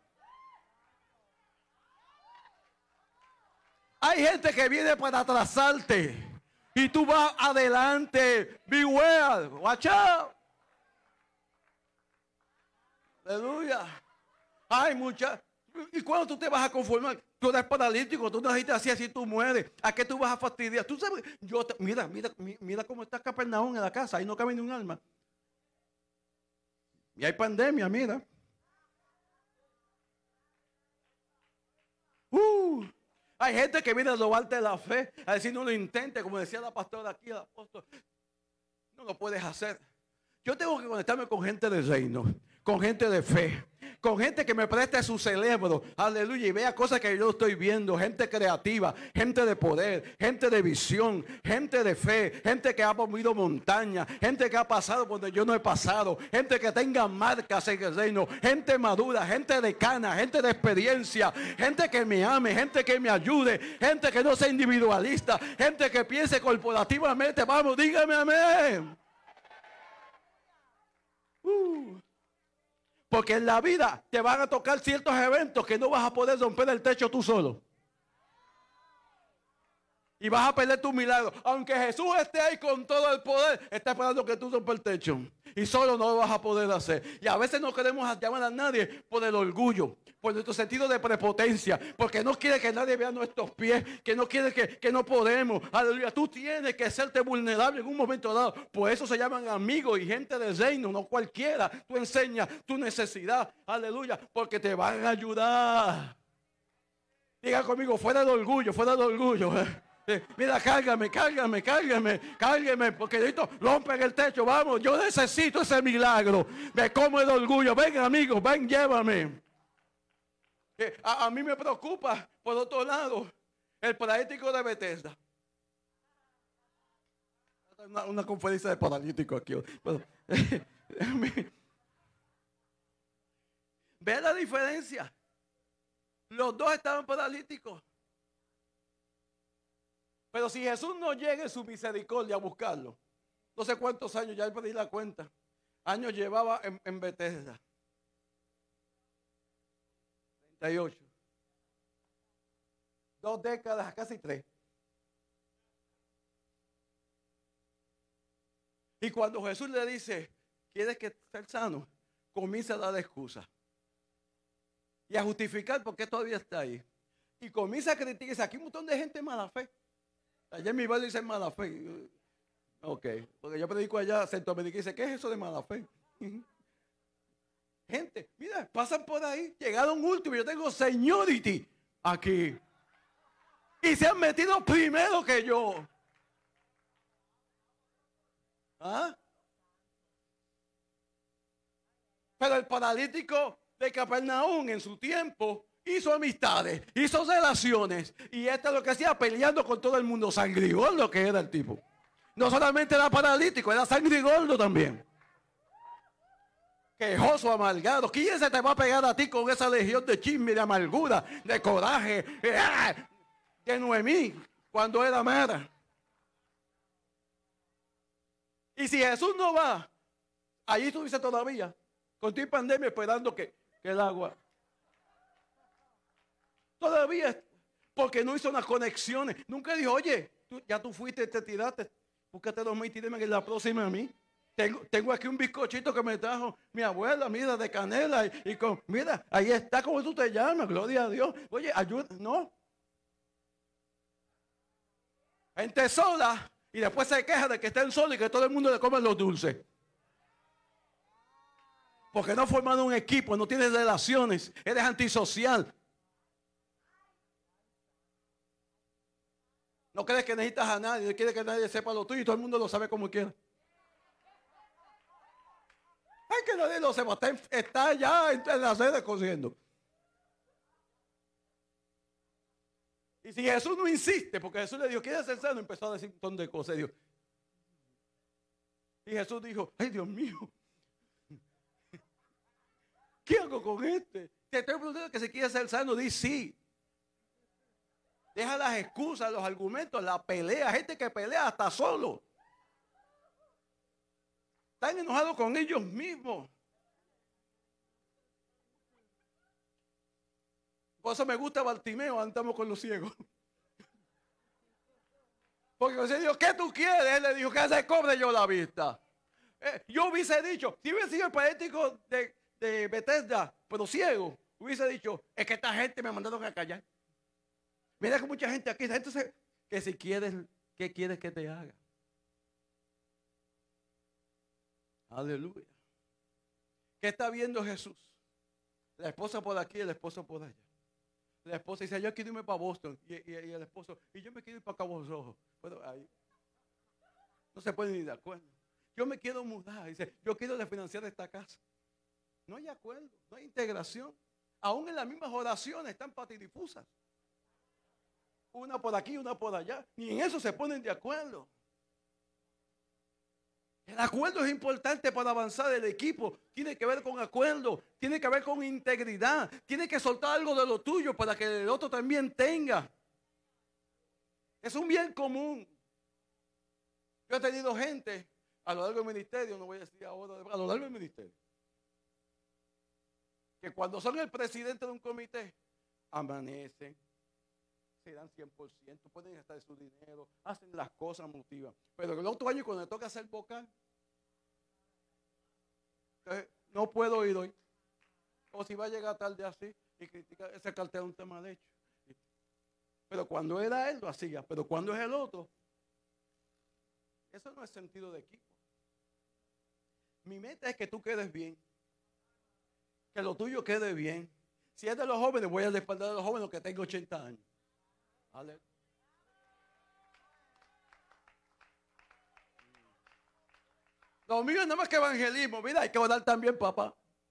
Hay gente que viene para atrasarte y tú vas adelante. Beware, watch out. Aleluya. Hay muchas. ¿Y cuándo tú te vas a conformar? Tú eres paralítico, tú naciste así tú mueres. ¿A qué tú vas a fastidiar? Tú sabes, mira cómo está Capernaum en la casa, ahí no cabe ni un alma. Y hay pandemia, mira. Hay gente que viene a robarte la fe, a decir no lo intente, como decía la pastora aquí, el apóstol. No lo puedes hacer. Yo tengo que conectarme con gente del reino, con gente de fe, con gente que me preste su cerebro, aleluya, y vea cosas que yo estoy viendo, gente creativa, gente de poder, gente de visión, gente de fe, gente que ha movido montaña, gente que ha pasado donde yo no he pasado, gente que tenga marcas en el reino, gente madura, gente de cana, gente de experiencia, gente que me ame, gente que me ayude, gente que no sea individualista, gente que piense corporativamente. Vamos, dígame amén. Porque en la vida te van a tocar ciertos eventos que no vas a poder romper el techo tú solo. Y vas a perder tu milagro. Aunque Jesús esté ahí con todo el poder, está esperando que tú rompes el techo. Y solo no lo vas a poder hacer. Y a veces no queremos llamar a nadie por el orgullo, por nuestro sentido de prepotencia, porque no quiere que nadie vea nuestros pies, que no quiere que no podemos. Aleluya, tú tienes que serte vulnerable en un momento dado. Por eso se llaman amigos y gente del reino, no cualquiera. Tú enseñas tu necesidad, aleluya, porque te van a ayudar. Diga conmigo, fuera de orgullo, fuera de orgullo. Mira, cárgame, porque necesito romper el techo, vamos, yo necesito ese milagro. Me como el orgullo, ven amigos, ven, llévame. A mí me preocupa, por otro lado, el paralítico de Bethesda. Una conferencia de paralítico aquí. Ve la diferencia. Los dos estaban paralíticos. Pero si Jesús no llega en su misericordia a buscarlo, no sé cuántos años, ya perdí la cuenta, años llevaba en Bethesda. 38. 2 décadas, casi 3. Y cuando Jesús le dice, ¿quieres que estés sano? Comienza a dar excusas. Y a justificar por qué todavía está ahí. Y comienza a criticar. Aquí hay un montón de gente mala fe. Allá en mi barrio dicen mala fe. Ok, porque yo predico allá Centroamérica y dice, ¿qué es eso de mala fe? Gente, mira, pasan por ahí, llegaron último, yo tengo seniority aquí. Y se han metido primero que yo. ¿Ah? Pero el paralítico de Capernaum en su tiempo hizo amistades, hizo relaciones. Y este es lo que hacía, peleando con todo el mundo. Sangrigordo que era el tipo. No solamente era paralítico, era sangrigordo también. Quejoso, amargado. ¿Quién se te va a pegar a ti con esa legión de chisme, de amargura, de coraje, de Noemí, cuando era Mara? Y si Jesús no va, allí estuviste todavía, con tu pandemia, esperando que el agua. Todavía, porque no hizo unas conexiones. Nunca dijo, oye, ya tú fuiste, te tiraste, búscate 2,000 y tírame en la próxima a mí. Tengo aquí un bizcochito que me trajo mi abuela, mira, de canela. Y con, mira, ahí está, como tú te llamas, gloria a Dios. Oye, ayuda, no. Gente sola y después se queja de que estén solos y que todo el mundo le come los dulces. Porque no forman un equipo, no tienes relaciones, eres antisocial. No crees que necesitas a nadie, no quieres que nadie sepa lo tuyo y todo el mundo lo sabe como quiera. Ay, que nadie lo sepa, está ya en la sede cociendo. Y si Jesús no insiste, porque Jesús le dijo, ¿quieres ser sano? Empezó a decir un montón de cosas. Y Jesús dijo, ay, Dios mío, ¿qué hago con este? Te estoy preguntando que si quieres ser sano, di sí. Deja las excusas, los argumentos, la pelea. Gente que pelea hasta solo. Están enojados con ellos mismos. Por eso me gusta Bartimeo, andamos con los ciegos. Porque José dijo, ¿qué tú quieres? Él le dijo, que se cobre yo la vista. Yo hubiese dicho, si hubiese sido el paralítico de Bethesda, pero ciego, hubiese dicho, es que esta gente me mandaron a callar. Mira que mucha gente aquí, entonces, que si quieres, ¿qué quieres que te haga? Aleluya. ¿Qué está viendo Jesús? La esposa por aquí y el esposo por allá. La esposa dice, yo quiero irme para Boston. Y el esposo, y yo me quiero ir para Cabo Rojo. Pero ahí no se pueden ni de acuerdo. Yo me quiero mudar. Dice, yo quiero refinanciar esta casa. No hay acuerdo, no hay integración. Aún en las mismas oraciones están patidifusas. Una por aquí, una por allá. Ni en eso se ponen de acuerdo. El acuerdo es importante para avanzar el equipo. Tiene que ver con acuerdo. Tiene que ver con integridad. Tiene que soltar algo de lo tuyo para que el otro también tenga. Es un bien común. Yo he tenido gente a lo largo del ministerio, no voy a decir ahora, a lo largo del ministerio, que cuando son el presidente de un comité, amanecen, se dan 100%, pueden gastar su dinero, hacen las cosas, motivan. Pero el otro año cuando le toca hacer vocal, no puedo ir hoy. O si va a llegar tarde así y criticar ese cartel un tema de hecho. Pero cuando era él lo hacía, pero cuando es el otro, eso no es sentido de equipo. Mi meta es que tú quedes bien, que lo tuyo quede bien. Si es de los jóvenes, voy a respaldar a los jóvenes que tengo 80 años. Aleluya. Lo mío es nada más que evangelismo. Mira, hay que orar también, papá.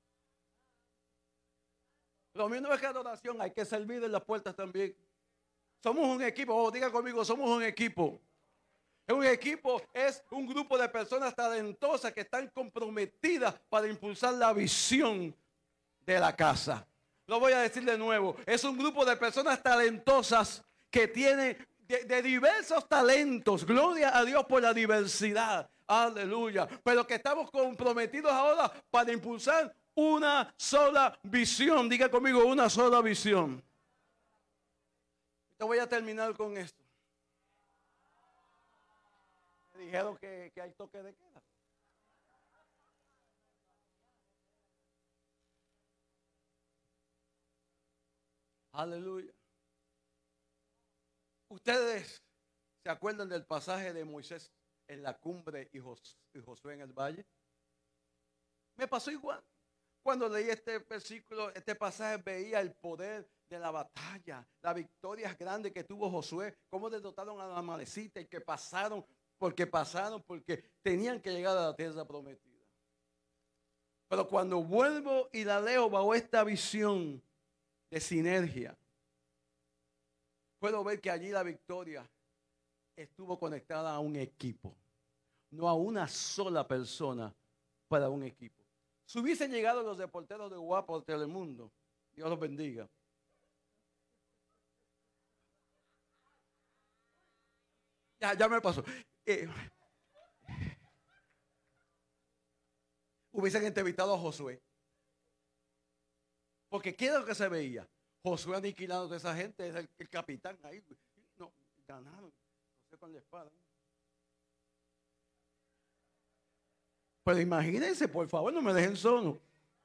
Lo mío no es que adoración, hay que servir en las puertas también. Somos un equipo, diga conmigo, somos un equipo. Un equipo es un grupo de personas talentosas que están comprometidas para impulsar la visión de la casa. Lo voy a decir de nuevo, es un grupo de personas talentosas que tienen de diversos talentos. Gloria a Dios por la diversidad. Aleluya. Pero que estamos comprometidos ahora para impulsar una sola visión. Diga conmigo, una sola visión. Te voy a terminar con esto. Me dijeron que hay toque de queda. Aleluya. Ustedes se acuerdan del pasaje de Moisés en la cumbre y Josué en el valle. Me pasó igual. Cuando leí este versículo, este pasaje, veía el poder de la batalla, las victorias grandes que tuvo Josué, cómo derrotaron a la Amalecita y que pasaron porque tenían que llegar a la tierra prometida. Pero cuando vuelvo y la leo bajo esta visión de sinergia. Puedo ver que allí la victoria estuvo conectada a un equipo, no a una sola persona, para un equipo. Si hubiesen llegado los reporteros de Guapo de Telemundo, Dios los bendiga. Ya me pasó. Hubiesen entrevistado a Josué. Porque ¿qué es lo que se veía? Josué aniquilando a toda esa gente, es el capitán ahí. No, ganaron. Josué con la espada. Pero imagínense, por favor, no me dejen solo.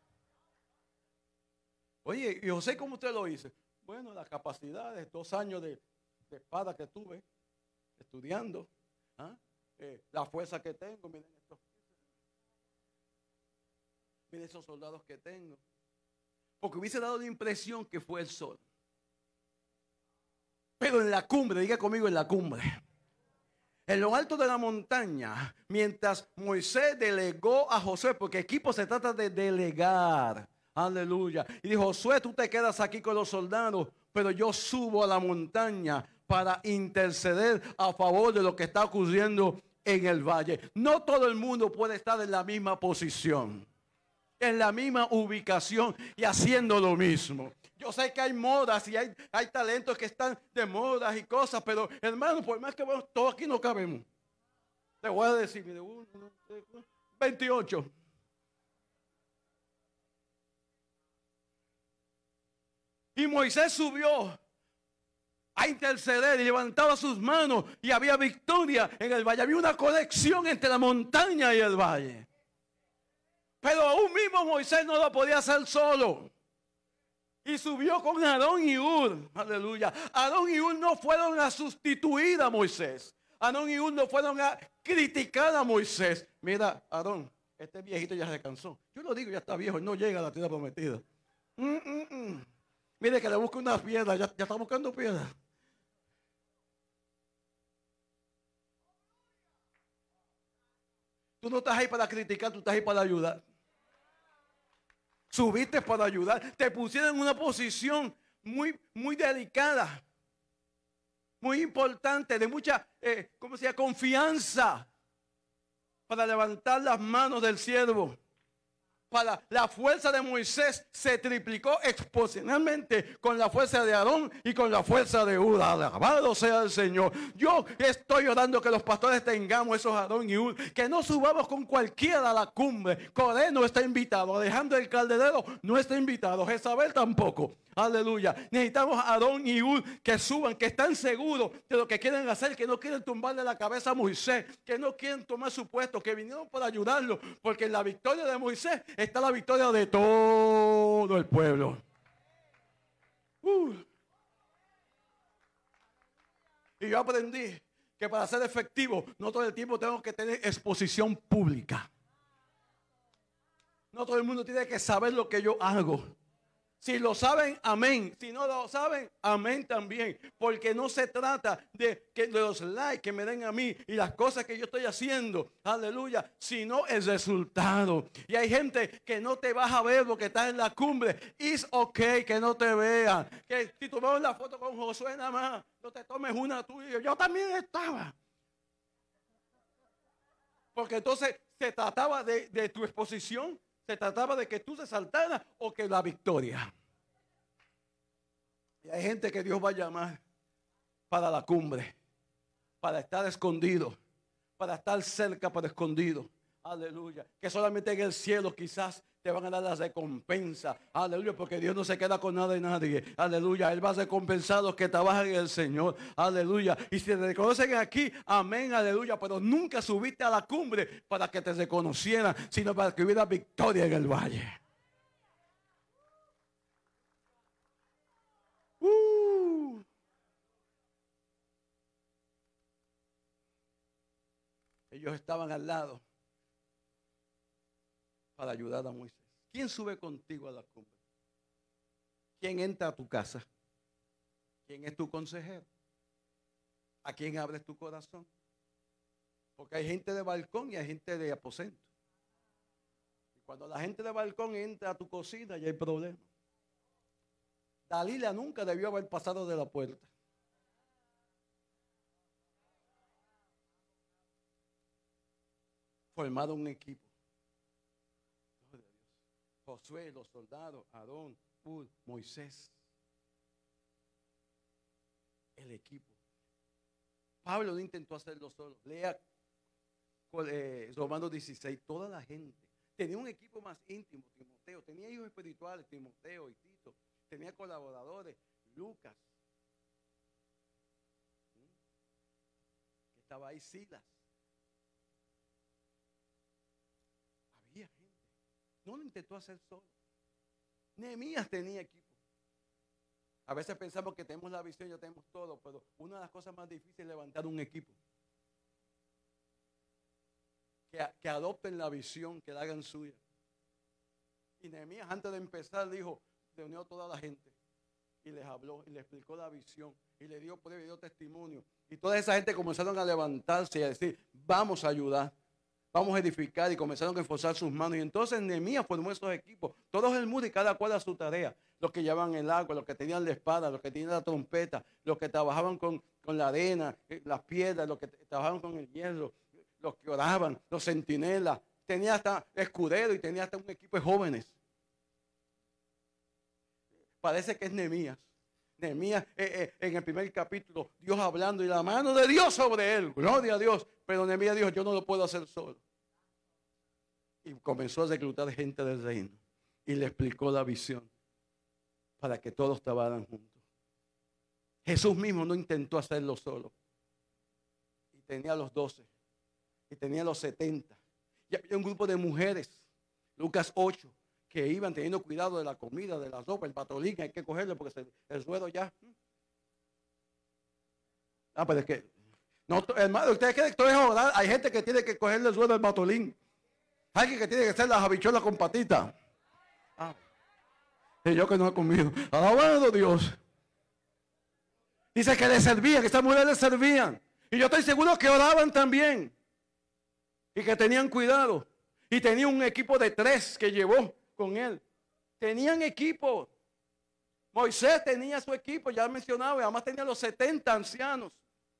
Oye, y José, ¿cómo usted lo hizo? Bueno, las capacidades, 2 años de espada que tuve, estudiando, la fuerza que tengo, miren esos soldados que tengo. Porque hubiese dado la impresión que fue el sol. Pero en la cumbre, diga conmigo, en la cumbre, en lo alto de la montaña, mientras Moisés delegó a Josué, porque equipo se trata de delegar, aleluya, y dijo: Josué, tú te quedas aquí con los soldados, pero yo subo a la montaña para interceder a favor de lo que está ocurriendo en el valle. No todo el mundo puede estar en la misma posición, en la misma ubicación y haciendo lo mismo. Yo sé que hay modas y hay talentos que están de modas y cosas, pero hermano, por más que bueno, todos aquí no cabemos. Te voy a decir, mire, 1, 2, 3, 4, 28. Y Moisés subió a interceder y levantaba sus manos y había victoria en el valle. Había una conexión entre la montaña y el valle. Pero aún mismo Moisés no lo podía hacer solo. Y subió con Aarón y Hur. Aleluya. Aarón y Hur no fueron a sustituir a Moisés. Aarón y Hur no fueron a criticar a Moisés. Mira, Aarón, este viejito ya se cansó. Yo lo digo, ya está viejo, no llega a la tierra prometida. Mire que le busca una piedra, ya está buscando piedra. Tú no estás ahí para criticar, tú estás ahí para ayudar. Subiste para ayudar. Te pusieron en una posición muy delicada, muy importante, de mucha, confianza, para levantar las manos del siervo. Para la fuerza de Moisés se triplicó exponencialmente con la fuerza de Aarón y con la fuerza de Hur. Alabado sea el Señor. Yo estoy orando que los pastores tengamos esos Aarón y Hur, que no subamos con cualquiera a la cumbre. Coré no está invitado, Alejandro el Calderero no está invitado, Jezabel tampoco. Aleluya. Necesitamos a Aarón y Hur que suban, que están seguros de lo que quieren hacer, que no quieren tumbarle la cabeza a Moisés, que no quieren tomar su puesto, que vinieron para ayudarlo, porque en la victoria de Moisés está la victoria de todo el pueblo. Y yo aprendí que para ser efectivo, no todo el tiempo tengo que tener exposición pública. No todo el mundo tiene que saber lo que yo hago. Si lo saben, amén. Si no lo saben, amén también. Porque no se trata de los likes que me den a mí y las cosas que yo estoy haciendo, aleluya, sino el resultado. Y hay gente que no te vas a ver porque estás en la cumbre. Es ok que no te vean. Que si tomamos la foto con Josué nada más, no te tomes una tuya. Yo también estaba. Porque entonces se trataba de tu exposición. Se trataba de que tú te saltaras o que la victoria. Y hay gente que Dios va a llamar para la cumbre, para estar escondido, para estar cerca, pero escondido. Aleluya. Que solamente en el cielo quizás te van a dar la recompensa. Aleluya. Porque Dios no se queda con nada y nadie. Aleluya. Él va a recompensar a los que trabajan en el Señor. Aleluya. Y si te reconocen aquí, amén, aleluya. Pero nunca subiste a la cumbre para que te reconocieran, sino para que hubiera victoria en el valle. Ellos estaban al lado para ayudar a Moisés. ¿Quién sube contigo a la cumbre? ¿Quién entra a tu casa? ¿Quién es tu consejero? ¿A quién abres tu corazón? Porque hay gente de balcón y hay gente de aposento. Y cuando la gente de balcón entra a tu cocina, ya hay problema. Dalila nunca debió haber pasado de la puerta. Formaron un equipo. Josué, los soldados, Aarón, Hur, Moisés. El equipo. Pablo no intentó hacerlo solo. Lea Romanos 16, toda la gente. Tenía un equipo más íntimo, Timoteo. Tenía hijos espirituales, Timoteo y Tito. Tenía colaboradores, Lucas. Que estaba ahí, Silas. Había gente. No lo intentó hacer solo. Nehemías tenía equipo. A veces pensamos que tenemos la visión, ya tenemos todo, pero una de las cosas más difíciles es levantar un equipo. Que adopten la visión, que la hagan suya. Y Nehemías, antes de empezar, dijo, reunió a toda la gente y les habló y les explicó la visión y le dio prueba y dio testimonio. Y toda esa gente comenzaron a levantarse y a decir, vamos a ayudar, vamos a edificar, y comenzaron a esforzar sus manos. Y entonces Nehemías formó esos equipos, todos el mundo y cada cual a su tarea. Los que llevaban el agua, los que tenían la espada, los que tenían la trompeta, los que trabajaban con la arena, las piedras, los que trabajaban con el hierro, los que oraban, los centinelas. Tenía hasta escudero y tenía hasta un equipo de jóvenes. Parece que es Nehemías. Nehemías en el primer capítulo, Dios hablando y la mano de Dios sobre él. Gloria a Dios. Pero Nehemías dijo, yo no lo puedo hacer solo. Y comenzó a reclutar gente del reino. Y le explicó la visión para que todos trabajaran juntos. Jesús mismo no intentó hacerlo solo. Y tenía los 12. Y tenía los 70. Y había un grupo de mujeres, Lucas 8, que iban teniendo cuidado de la comida, de la ropa, el patolín, hay que cogerlo porque el suero ya. Pero es que, no, hermano, ustedes creen que todo es orar. Hay gente que tiene que cogerle el suero al matolín. Alguien que tiene que hacer las habichuelas con patita. Y yo que no he comido. Alabado a Dios. Dice que le servían, que estas mujeres le servían. Y yo estoy seguro que oraban también. Y que tenían cuidado. Y tenía un equipo de 3 que llevó con él. Tenían equipo. Moisés tenía su equipo, ya mencionaba, y además tenía los 70 ancianos.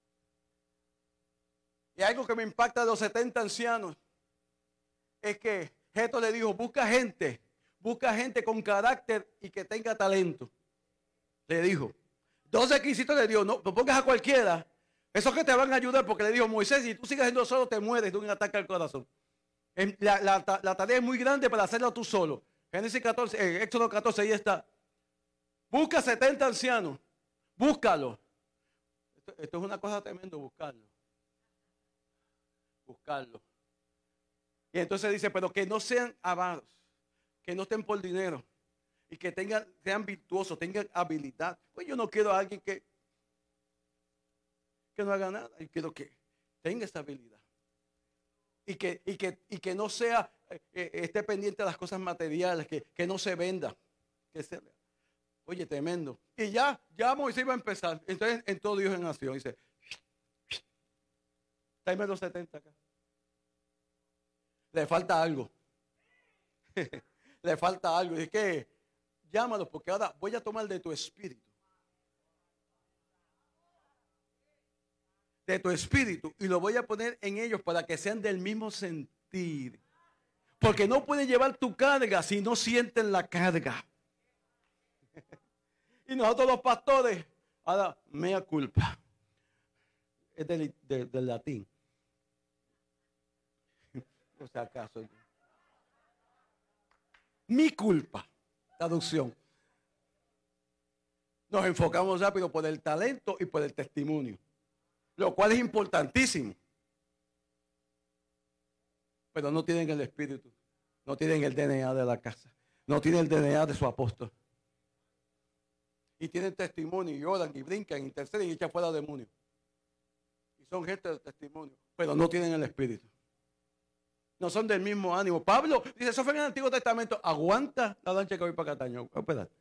Y algo que me impacta de los 70 ancianos es que Jetro le dijo, busca gente con carácter y que tenga talento. Le dijo. 2 requisitos le dio, no pongas a cualquiera. Esos que te van a ayudar, porque le dijo Moisés, si tú sigues siendo solo te mueres de un ataque al corazón. La tarea es muy grande para hacerla tú solo. Génesis 14, Éxodo 14, ahí está. Busca 70 ancianos. Búscalo. Esto es una cosa tremenda, buscarlo. Buscarlo. Y entonces dice, pero que no sean avaros, que no estén por dinero y que sean virtuosos, tengan habilidad. Pues yo no quiero a alguien que no haga nada. Yo quiero que tenga esa habilidad. Y que no sea, esté pendiente de las cosas materiales, que no se venda. Oye, tremendo. Y ya Moisés iba a empezar. Entonces entró Dios en acción. Dice, tráeme los 70 acá. Le falta algo. Le falta algo. Y es que llámalos porque ahora voy a tomar de tu espíritu. De tu espíritu y lo voy a poner en ellos para que sean del mismo sentir. Porque no pueden llevar tu carga si no sienten la carga. Y nosotros los pastores, ahora, mea culpa. Es del latín. O sea, acaso. Mi culpa. Traducción. Nos enfocamos rápido por el talento y por el testimonio. Lo cual es importantísimo. Pero no tienen el espíritu. No tienen el DNA de la casa. No tienen el DNA de su apóstol. Y tienen testimonio y oran y brincan, interceden y echan fuera demonios. Y son gente de testimonio. Pero no tienen el espíritu. No son del mismo ánimo. Pablo dice, eso fue en el Antiguo Testamento. Aguanta la lancha que voy para Cataño. Espera.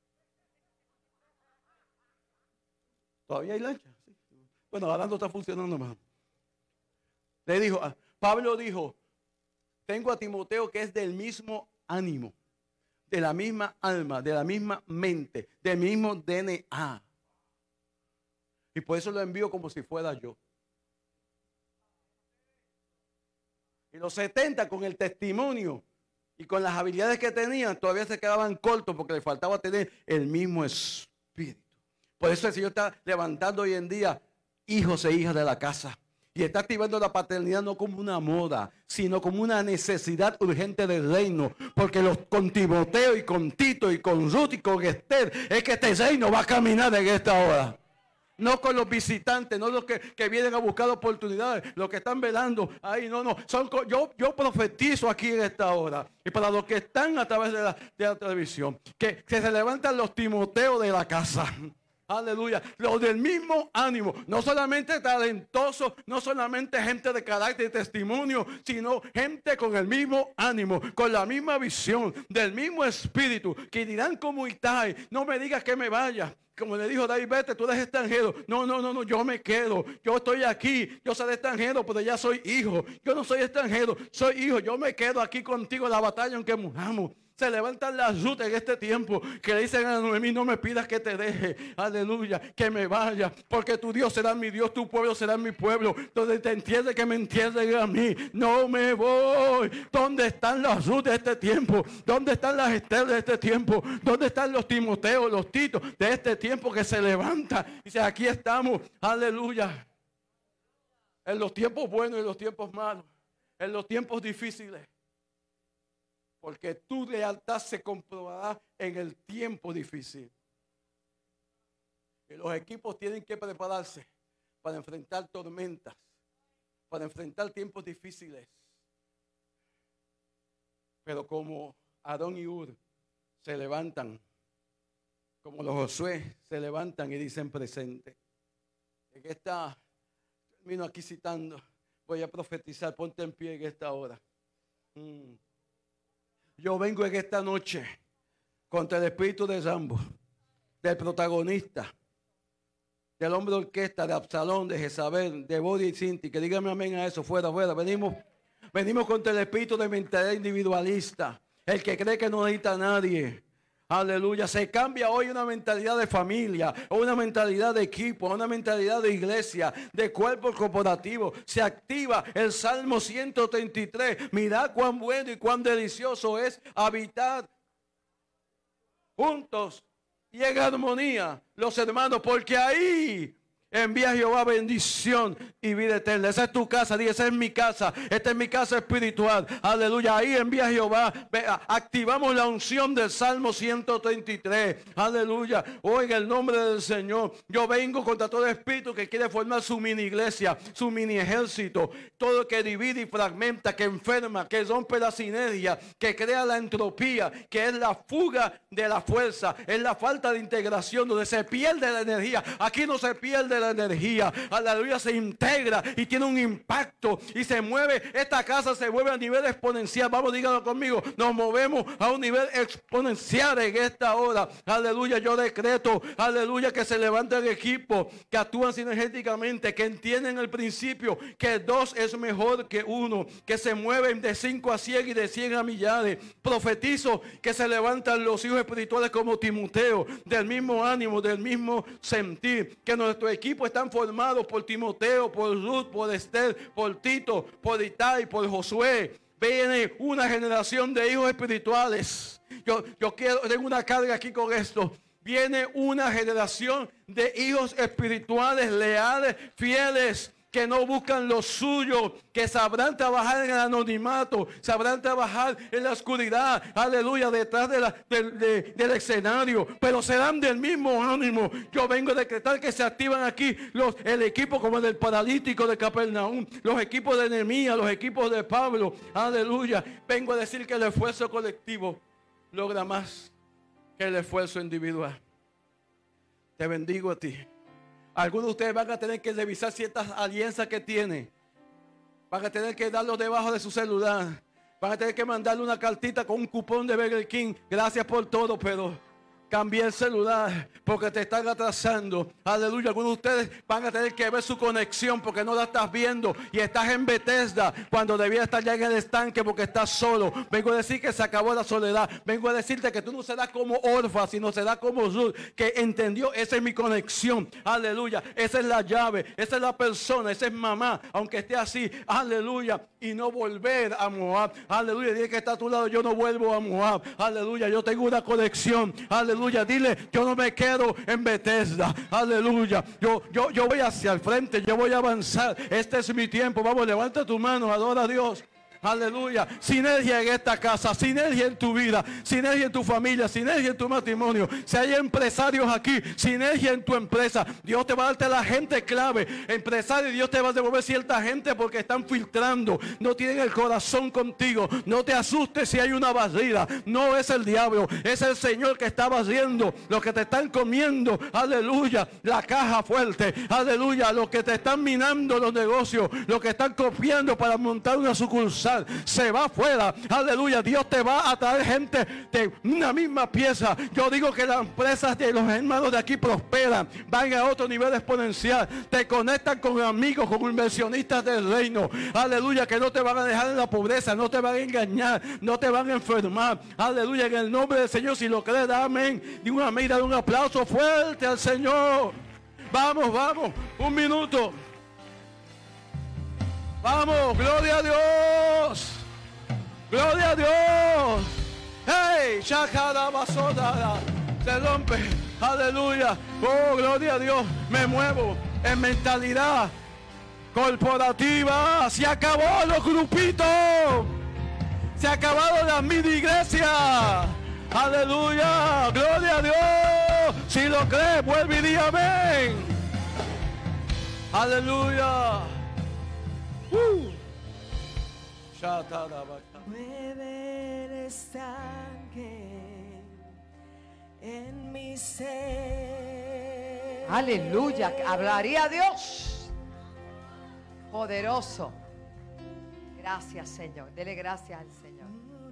¿Todavía hay lancha? Sí. Bueno, ahora no está funcionando más. Le dijo, Pablo dijo, tengo a Timoteo que es del mismo ánimo. de la misma alma, de la misma mente, del mismo DNA. Y por eso lo envío como si fuera yo. Y los 70 con el testimonio y con las habilidades que tenían todavía se quedaban cortos porque les faltaba tener el mismo espíritu. Por eso el Señor está levantando hoy en día hijos e hijas de la casa. Y está activando la paternidad no como una moda, sino como una necesidad urgente del reino. Porque con Timoteo y con Tito y con Ruth y con Esther es que este reino va a caminar en esta hora. No con los visitantes, no los que vienen a buscar oportunidades, los que están velando ahí, no. Yo profetizo aquí en esta hora. Y para los que están a través de la televisión, que se levantan los Timoteos de la casa. Aleluya, los del mismo ánimo, no solamente talentosos, no solamente gente de carácter y testimonio, sino gente con el mismo ánimo, con la misma visión, del mismo espíritu, que dirán como Itai, no me digas que me vaya. Como le dijo David, vete, tú eres extranjero. No, yo me quedo. Yo estoy aquí. Yo soy extranjero, pero ya soy hijo. Yo no soy extranjero, soy hijo. Yo me quedo aquí contigo en la batalla aunque muramos. Se levantan las Ruth en este tiempo que le dicen a Noemí, no me pidas que te deje, aleluya, que me vaya, porque tu Dios será mi Dios, tu pueblo será mi pueblo, donde te entiende que me entienden a mí, no me voy. ¿Dónde están las Ruth de este tiempo? ¿Dónde están las Esther de este tiempo? ¿Dónde están los Timoteos, los Titos de este tiempo que se levantan? Dice, aquí estamos, aleluya, en los tiempos buenos y los tiempos malos, en los tiempos difíciles. Porque tu lealtad se comprobará en el tiempo difícil. Y los equipos tienen que prepararse para enfrentar tormentas, para enfrentar tiempos difíciles. Pero como Aarón y Hur se levantan, como los Josué se levantan y dicen presente. En esta, termino aquí citando, voy a profetizar, ponte en pie en esta hora. Yo vengo en esta noche contra el espíritu de Rambo, del protagonista, del hombre de orquesta, de Absalón, de Jezabel, de Bodi y Cinti, que dígame amén a eso, fuera. Venimos contra el espíritu de mentalidad individualista, el que cree que no necesita a nadie. Aleluya, se cambia hoy una mentalidad de familia, o una mentalidad de equipo, una mentalidad de iglesia, de cuerpo corporativo. Se activa el Salmo 133. Mirad cuán bueno y cuán delicioso es habitar juntos y en armonía los hermanos, porque ahí envía Jehová bendición y vida eterna. Esa es tu casa, di, esa es mi casa. Esta es mi casa espiritual. Aleluya. Ahí envía Jehová. Activamos la unción del Salmo 133. Aleluya. Hoy en el nombre del Señor, yo vengo contra todo espíritu que quiere formar su mini iglesia, su mini ejército. Todo que divide y fragmenta, que enferma, que rompe la sinergia, que crea la entropía, que es la fuga de la fuerza, es la falta de integración, donde se pierde la energía. Aquí no se pierde la energía, aleluya, se integra y tiene un impacto y se mueve. Esta casa se mueve a nivel exponencial. Vamos, díganlo conmigo, nos movemos a un nivel exponencial en esta hora. Aleluya, yo decreto, aleluya, que se levanta el equipo, que actúan sinergéticamente, que entienden el principio que 2 es mejor que 1, que se mueven de 5 a 100 y de 100 a millares. Profetizo que se levantan los hijos espirituales como Timoteo, del mismo ánimo, del mismo sentir, que nuestro equipo están formados por Timoteo, por Ruth, por Esther, por Tito, por Itai, por Josué. Viene una generación de hijos espirituales. Yo tengo una carga aquí con esto. Viene una generación de hijos espirituales, leales, fieles, que no buscan lo suyo, que sabrán trabajar en el anonimato, sabrán trabajar en la oscuridad, aleluya, detrás del escenario, pero serán del mismo ánimo. Yo vengo a decretar que se activan aquí el equipo como el del paralítico de Capernaum, los equipos de Nehemías, los equipos de Pablo, aleluya. Vengo a decir que el esfuerzo colectivo logra más que el esfuerzo individual. Te bendigo a ti. Algunos de ustedes van a tener que revisar ciertas alianzas que tienen. Van a tener que darlos debajo de su celular. Van a tener que mandarle una cartita con un cupón de Burger King. Gracias por todo, pero Cambié el celular porque te están atrasando. Aleluya. Algunos de ustedes van a tener que ver su conexión porque no la estás viendo. Y estás en Bethesda cuando debías estar ya en el estanque porque estás solo. Vengo a decir que se acabó la soledad. Vengo a decirte que tú no serás como Orfa, sino serás como Ruth, que entendió, esa es mi conexión. Aleluya. Esa es la llave. Esa es la persona. Esa es mamá. Aunque esté así. Aleluya. Y no volver a Moab. Aleluya. Dile que está a tu lado. Yo no vuelvo a Moab. Aleluya. Yo tengo una conexión. Aleluya. Dile, yo no me quedo en Bethesda. Aleluya. Yo voy hacia el frente. Yo voy a avanzar. Este es mi tiempo. Vamos, levanta tu mano. Adora a Dios. Aleluya. Sinergia en esta casa, sinergia en tu vida, sinergia en tu familia, sinergia en tu matrimonio. Si hay empresarios aquí, sinergia en tu empresa. Dios te va a darte la gente clave. Empresario, Dios te va a devolver cierta gente porque están filtrando. No tienen el corazón contigo. No te asustes si hay una barrida. No es el diablo, es el Señor que está barriendo. Los que te están comiendo, aleluya, la caja fuerte. Aleluya, los que te están minando los negocios, los que están copiando para montar una sucursal. Se va afuera, aleluya. Dios te va a traer gente de una misma pieza. Yo digo que las empresas de los hermanos de aquí prosperan, van a otro nivel exponencial, te conectan con amigos, con inversionistas del reino, aleluya, que no te van a dejar en la pobreza, no te van a engañar, no te van a enfermar, aleluya. En el nombre del Señor, si lo crees, da amén. De una mira, de un aplauso fuerte al Señor. Vamos, un minuto. Vamos, gloria a Dios. Gloria a Dios. Hey, shakara basodara. Se rompe. Aleluya. Oh, gloria a Dios. Me muevo en mentalidad corporativa. Se acabó los grupitos. Se acabaron las mini iglesias. Aleluya. Gloria a Dios. Si lo crees, vuelve y di amén. Aleluya. Mueve el estanque en mi ser. Aleluya. Hablaría Dios. Poderoso. Gracias, Señor. Dele gracias al Señor.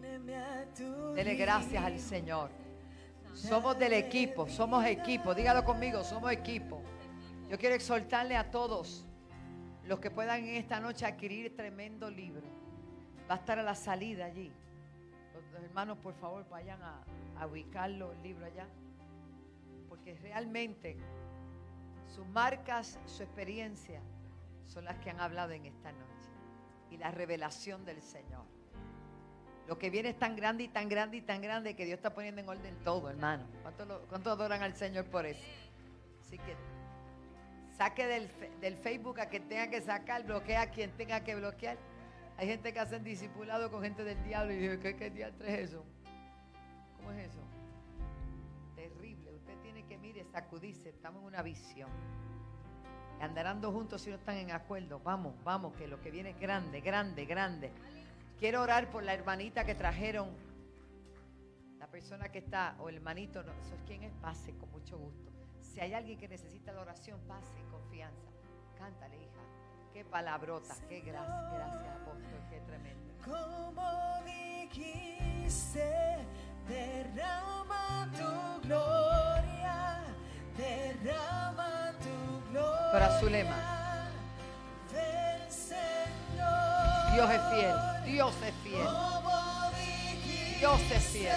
Dele gracias al Señor. Somos del equipo. Somos equipo. Dígalo conmigo. Somos equipo. Yo quiero exhortarle a todos los que puedan en esta noche adquirir tremendo libro. Va a estar a la salida allí. Los hermanos, por favor, vayan a ubicarlo, el libro allá. Porque realmente sus marcas, su experiencia son las que han hablado en esta noche. Y la revelación del Señor. Lo que viene es tan grande y tan grande y tan grande que Dios está poniendo en orden todo, hermano. ¿Cuánto adoran al Señor por eso? Así que saque del Facebook a quien tenga que sacar, bloquea a quien tenga que bloquear. Hay gente que hacen discipulado con gente del diablo y dice, ¿qué diablo es eso? ¿Cómo es eso? Terrible. Usted tiene que, mire, sacudirse. Estamos en una visión. Andarán dos juntos si no están en acuerdo. Vamos, que lo que viene es grande, grande, grande. Quiero orar por la hermanita que trajeron. La persona que está, o el hermanito, no, eso es quien es, pase con mucho gusto. Si hay alguien que necesita la oración, pase en confianza. Cántale, hija. Qué palabrotas, qué gracias, apóstol, qué tremendo. Como dijiste, derrama tu gloria, derrama tu gloria. Para Zulema. Del Señor. Dios es fiel, Dios es fiel. Como dijiste, Dios es fiel.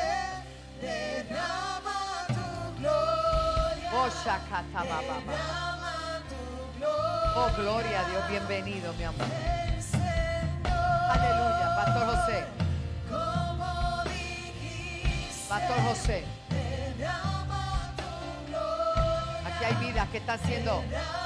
derrama tu gloria. Oh, Shakata Baba. Derrama tu gloria. Oh, gloria a Dios, bienvenido, mi amor. Del Señor. Aleluya, Pastor José. Como dijiste, Pastor José. derrama tu gloria. Aquí hay vidas que están siendo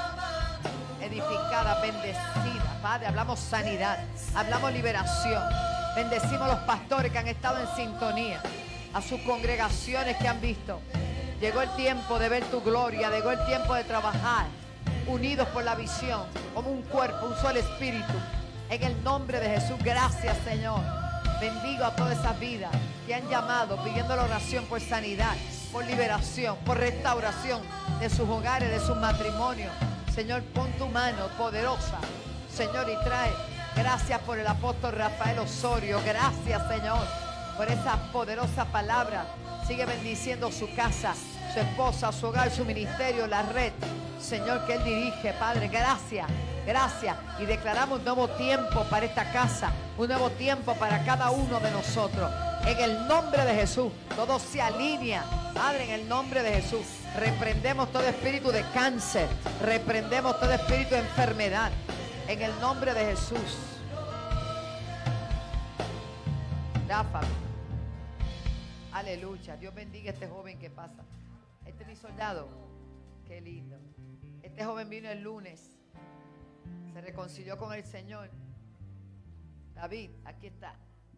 edificadas, bendecidas. Padre, hablamos sanidad, hablamos liberación. Bendecimos a los pastores que han estado en sintonía, a sus congregaciones que han visto. Llegó el tiempo de ver tu gloria, llegó el tiempo de trabajar unidos por la visión, como un cuerpo, un solo espíritu. En el nombre de Jesús, gracias, Señor. Bendigo a todas esas vidas que han llamado pidiendo la oración por sanidad, por liberación, por restauración de sus hogares, de sus matrimonios. Señor, pon tu mano poderosa, Señor, y trae. Gracias por el apóstol Rafael Osorio. Gracias, Señor, por esa poderosa palabra. Sigue bendiciendo su casa, su esposa, su hogar, su ministerio, la red, Señor, que Él dirige. Padre, gracias, gracias. Y declaramos un nuevo tiempo para esta casa, un nuevo tiempo para cada uno de nosotros. En el nombre de Jesús, todo se alinea. Padre, en el nombre de Jesús, reprendemos todo espíritu de cáncer, reprendemos todo espíritu de enfermedad. En el nombre de Jesús. Rafa. Aleluya. Dios bendiga a este joven que pasa. Este es mi soldado. Qué lindo. Este joven vino el lunes. Se reconcilió con el Señor. David, aquí está.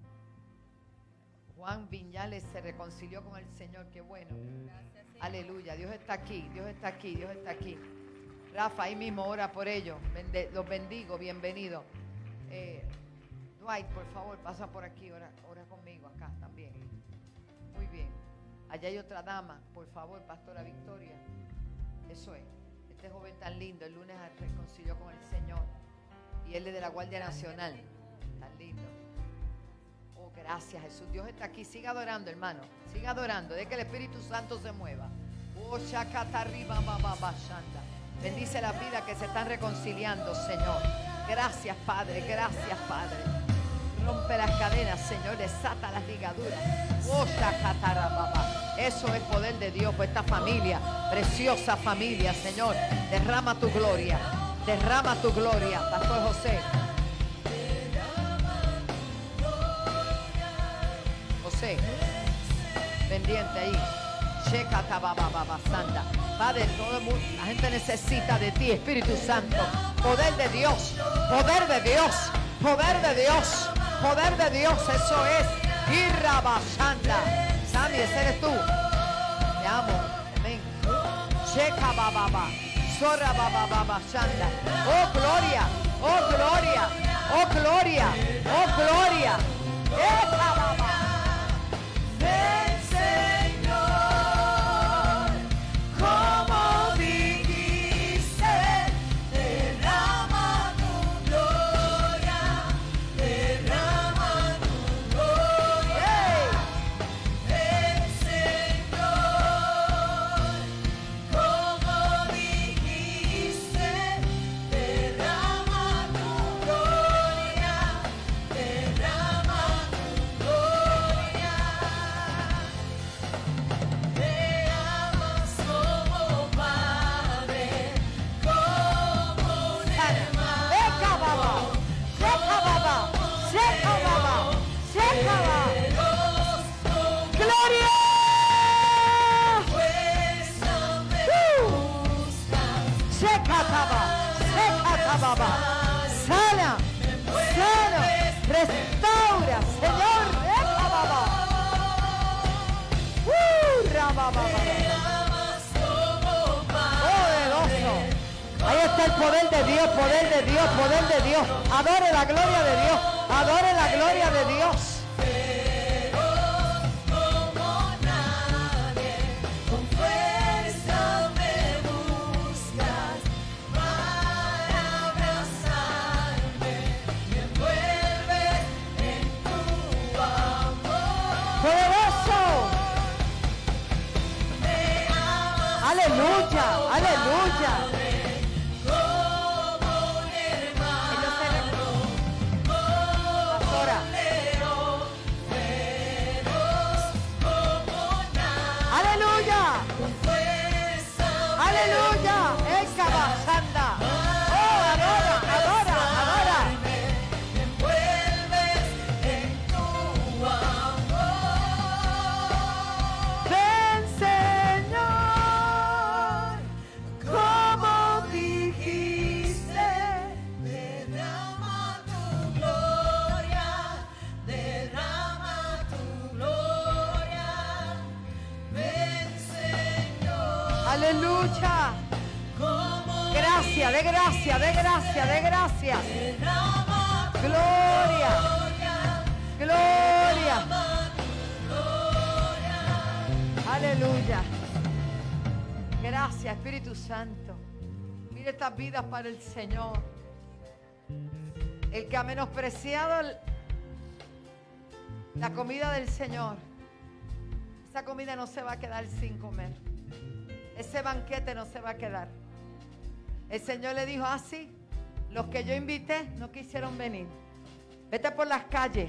Juan Viñales se reconcilió con el Señor. Qué bueno. Aleluya. Dios está aquí. Dios está aquí. Dios está aquí. Rafa, ahí mismo ora por ellos. Los bendigo. Bienvenido. Dwight, por favor, pasa por aquí. Ora conmigo acá también. Muy bien. Allá hay otra dama. Por favor, Pastora Victoria. Eso es. Este joven tan lindo. El lunes se reconcilió con el Señor. Y él es de la Guardia Nacional. Tan lindo. Oh, gracias, Jesús. Dios está aquí. Siga adorando, hermano. Siga adorando. De que el Espíritu Santo se mueva. Oh, shakatariba baba shanda. Bendice la vida que se están reconciliando, Señor. Gracias, Padre. Gracias, Padre. Rompe las cadenas, Señor. Desata las ligaduras. Oh, shakatarababa. Eso es poder de Dios por esta familia. Preciosa familia, Señor. Derrama tu gloria. Derrama tu gloria, Pastor José. José. Pendiente ahí. Padre, todo el mundo, la gente necesita de ti, Espíritu Santo. Poder de Dios, poder de Dios, poder de Dios, poder de Dios. Eso es. Irrabashanda. Sammy, ese eres tú. Te amo. Amén. Checa bababa. Zorra bababa shanda. Oh gloria, oh gloria, oh gloria, oh gloria. Echa baba. Ven, Señor, como dijiste, derrama tu gloria, derrama tu gloria. Ven, Señor, como dijiste, derrama tu gloria, derrama tu gloria. Te amas como padre, como un hermano. Seca baba, seca baba, seca baba, seca baba. Gloria. Seca baba, sana, sana, restaura, Señor, seca baba. Poderoso. Ahí está el poder de Dios, poder de Dios, poder de Dios. Adore la gloria de Dios, adore la gloria de Dios. Como nadie, con fuerza me buscas para abrazarme, me envuelves en tu amor. Poderoso. Aleluya, aleluya. Como un hermano, Pastora. feroz como nadie, Aleluya, con fuerza aleluya. El cabazanda. Oh, adora, adora, adora. me envuelves en tu amor. Ven, Señor, Como dijiste, derrama tu gloria, derrama tu gloria. Ven, Señor, aleluya. como Gracias, de gracia, de gracia, de gracia. derrama tu Gloria, gloria. Aleluya. Gracias, Espíritu Santo. Mire estas vidas para el Señor. El que ha menospreciado la comida del Señor Esa comida no se va a quedar sin comer. Ese banquete no se va a quedar. El Señor le dijo así, los que yo invité no quisieron venir. Vete por las calles.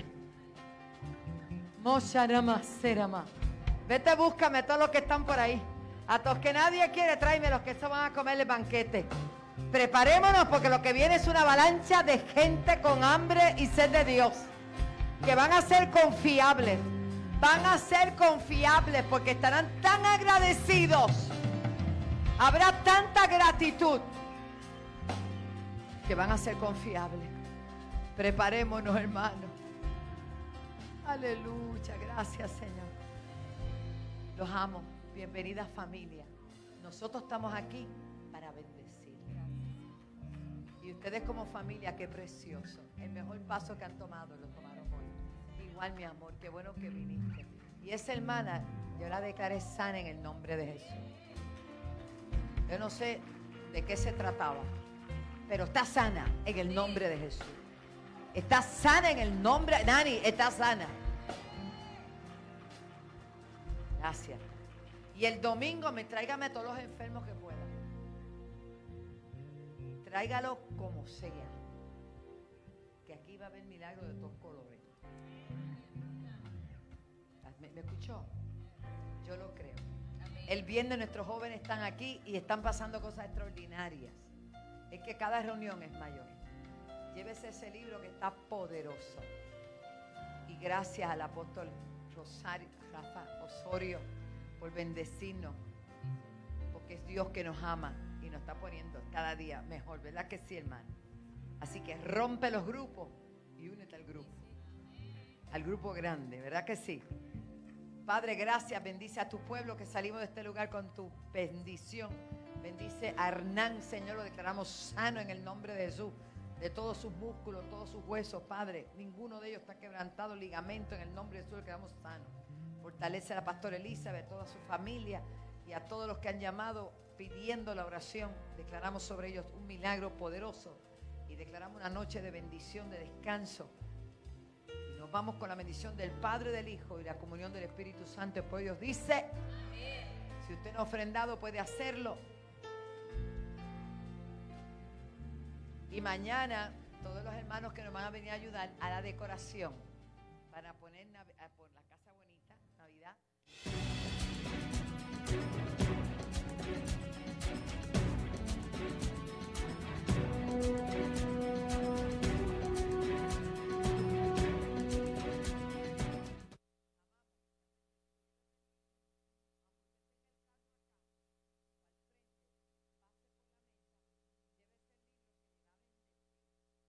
Mosharama, serama. Vete, búscame a todos los que están por ahí. A todos que nadie quiere, tráeme los que eso van a comer el banquete. Preparémonos porque lo que viene es una avalancha de gente con hambre y sed de Dios. Que van a ser confiables. Van a ser confiables porque estarán tan agradecidos. Habrá tanta gratitud que van a ser confiables. Preparémonos, hermanos. Aleluya, gracias, Señor. Los amo. Bienvenida, familia. Nosotros estamos aquí para bendecir. Y ustedes como familia, qué precioso. El mejor paso que han tomado lo tomaron hoy. Igual, mi amor, qué bueno que viniste. Y esa hermana, yo la declaré sana en el nombre de Jesús. Yo no sé de qué se trataba, pero está sana en el nombre de Jesús. Está sana en el nombre, Nani, está sana. Gracias. Y el domingo tráigame a todos los enfermos que puedan. Tráigalo como sea. Que aquí va a haber milagros de todos colores. ¿Me escuchó? Yo lo creo. El viernes nuestros jóvenes están aquí y están pasando cosas extraordinarias. Es que cada reunión es mayor. Llévese ese libro que está poderoso. Y gracias al apóstol Rafa Osorio por bendecirnos. Porque es Dios que nos ama y nos está poniendo cada día mejor. ¿Verdad que sí, hermano? Así que rompe los grupos y únete al grupo. Al grupo grande, ¿verdad que sí? Padre, gracias. Bendice a tu pueblo que salimos de este lugar con tu bendición. Bendice a Hernán, Señor, lo declaramos sano en el nombre de Jesús. De todos sus músculos, todos sus huesos, Padre. Ninguno de ellos está quebrantado, ligamento, en el nombre de Jesús lo quedamos sanos. Fortalece a la pastora Elizabeth, a toda su familia y a todos los que han llamado pidiendo la oración. Declaramos sobre ellos un milagro poderoso y declaramos una noche de bendición, de descanso. Y nos vamos con la bendición del Padre, del Hijo y la comunión del Espíritu Santo. Después Dios dice, si usted no ha ofrendado puede hacerlo. Y mañana todos los hermanos que nos van a venir a ayudar a la decoración para poner la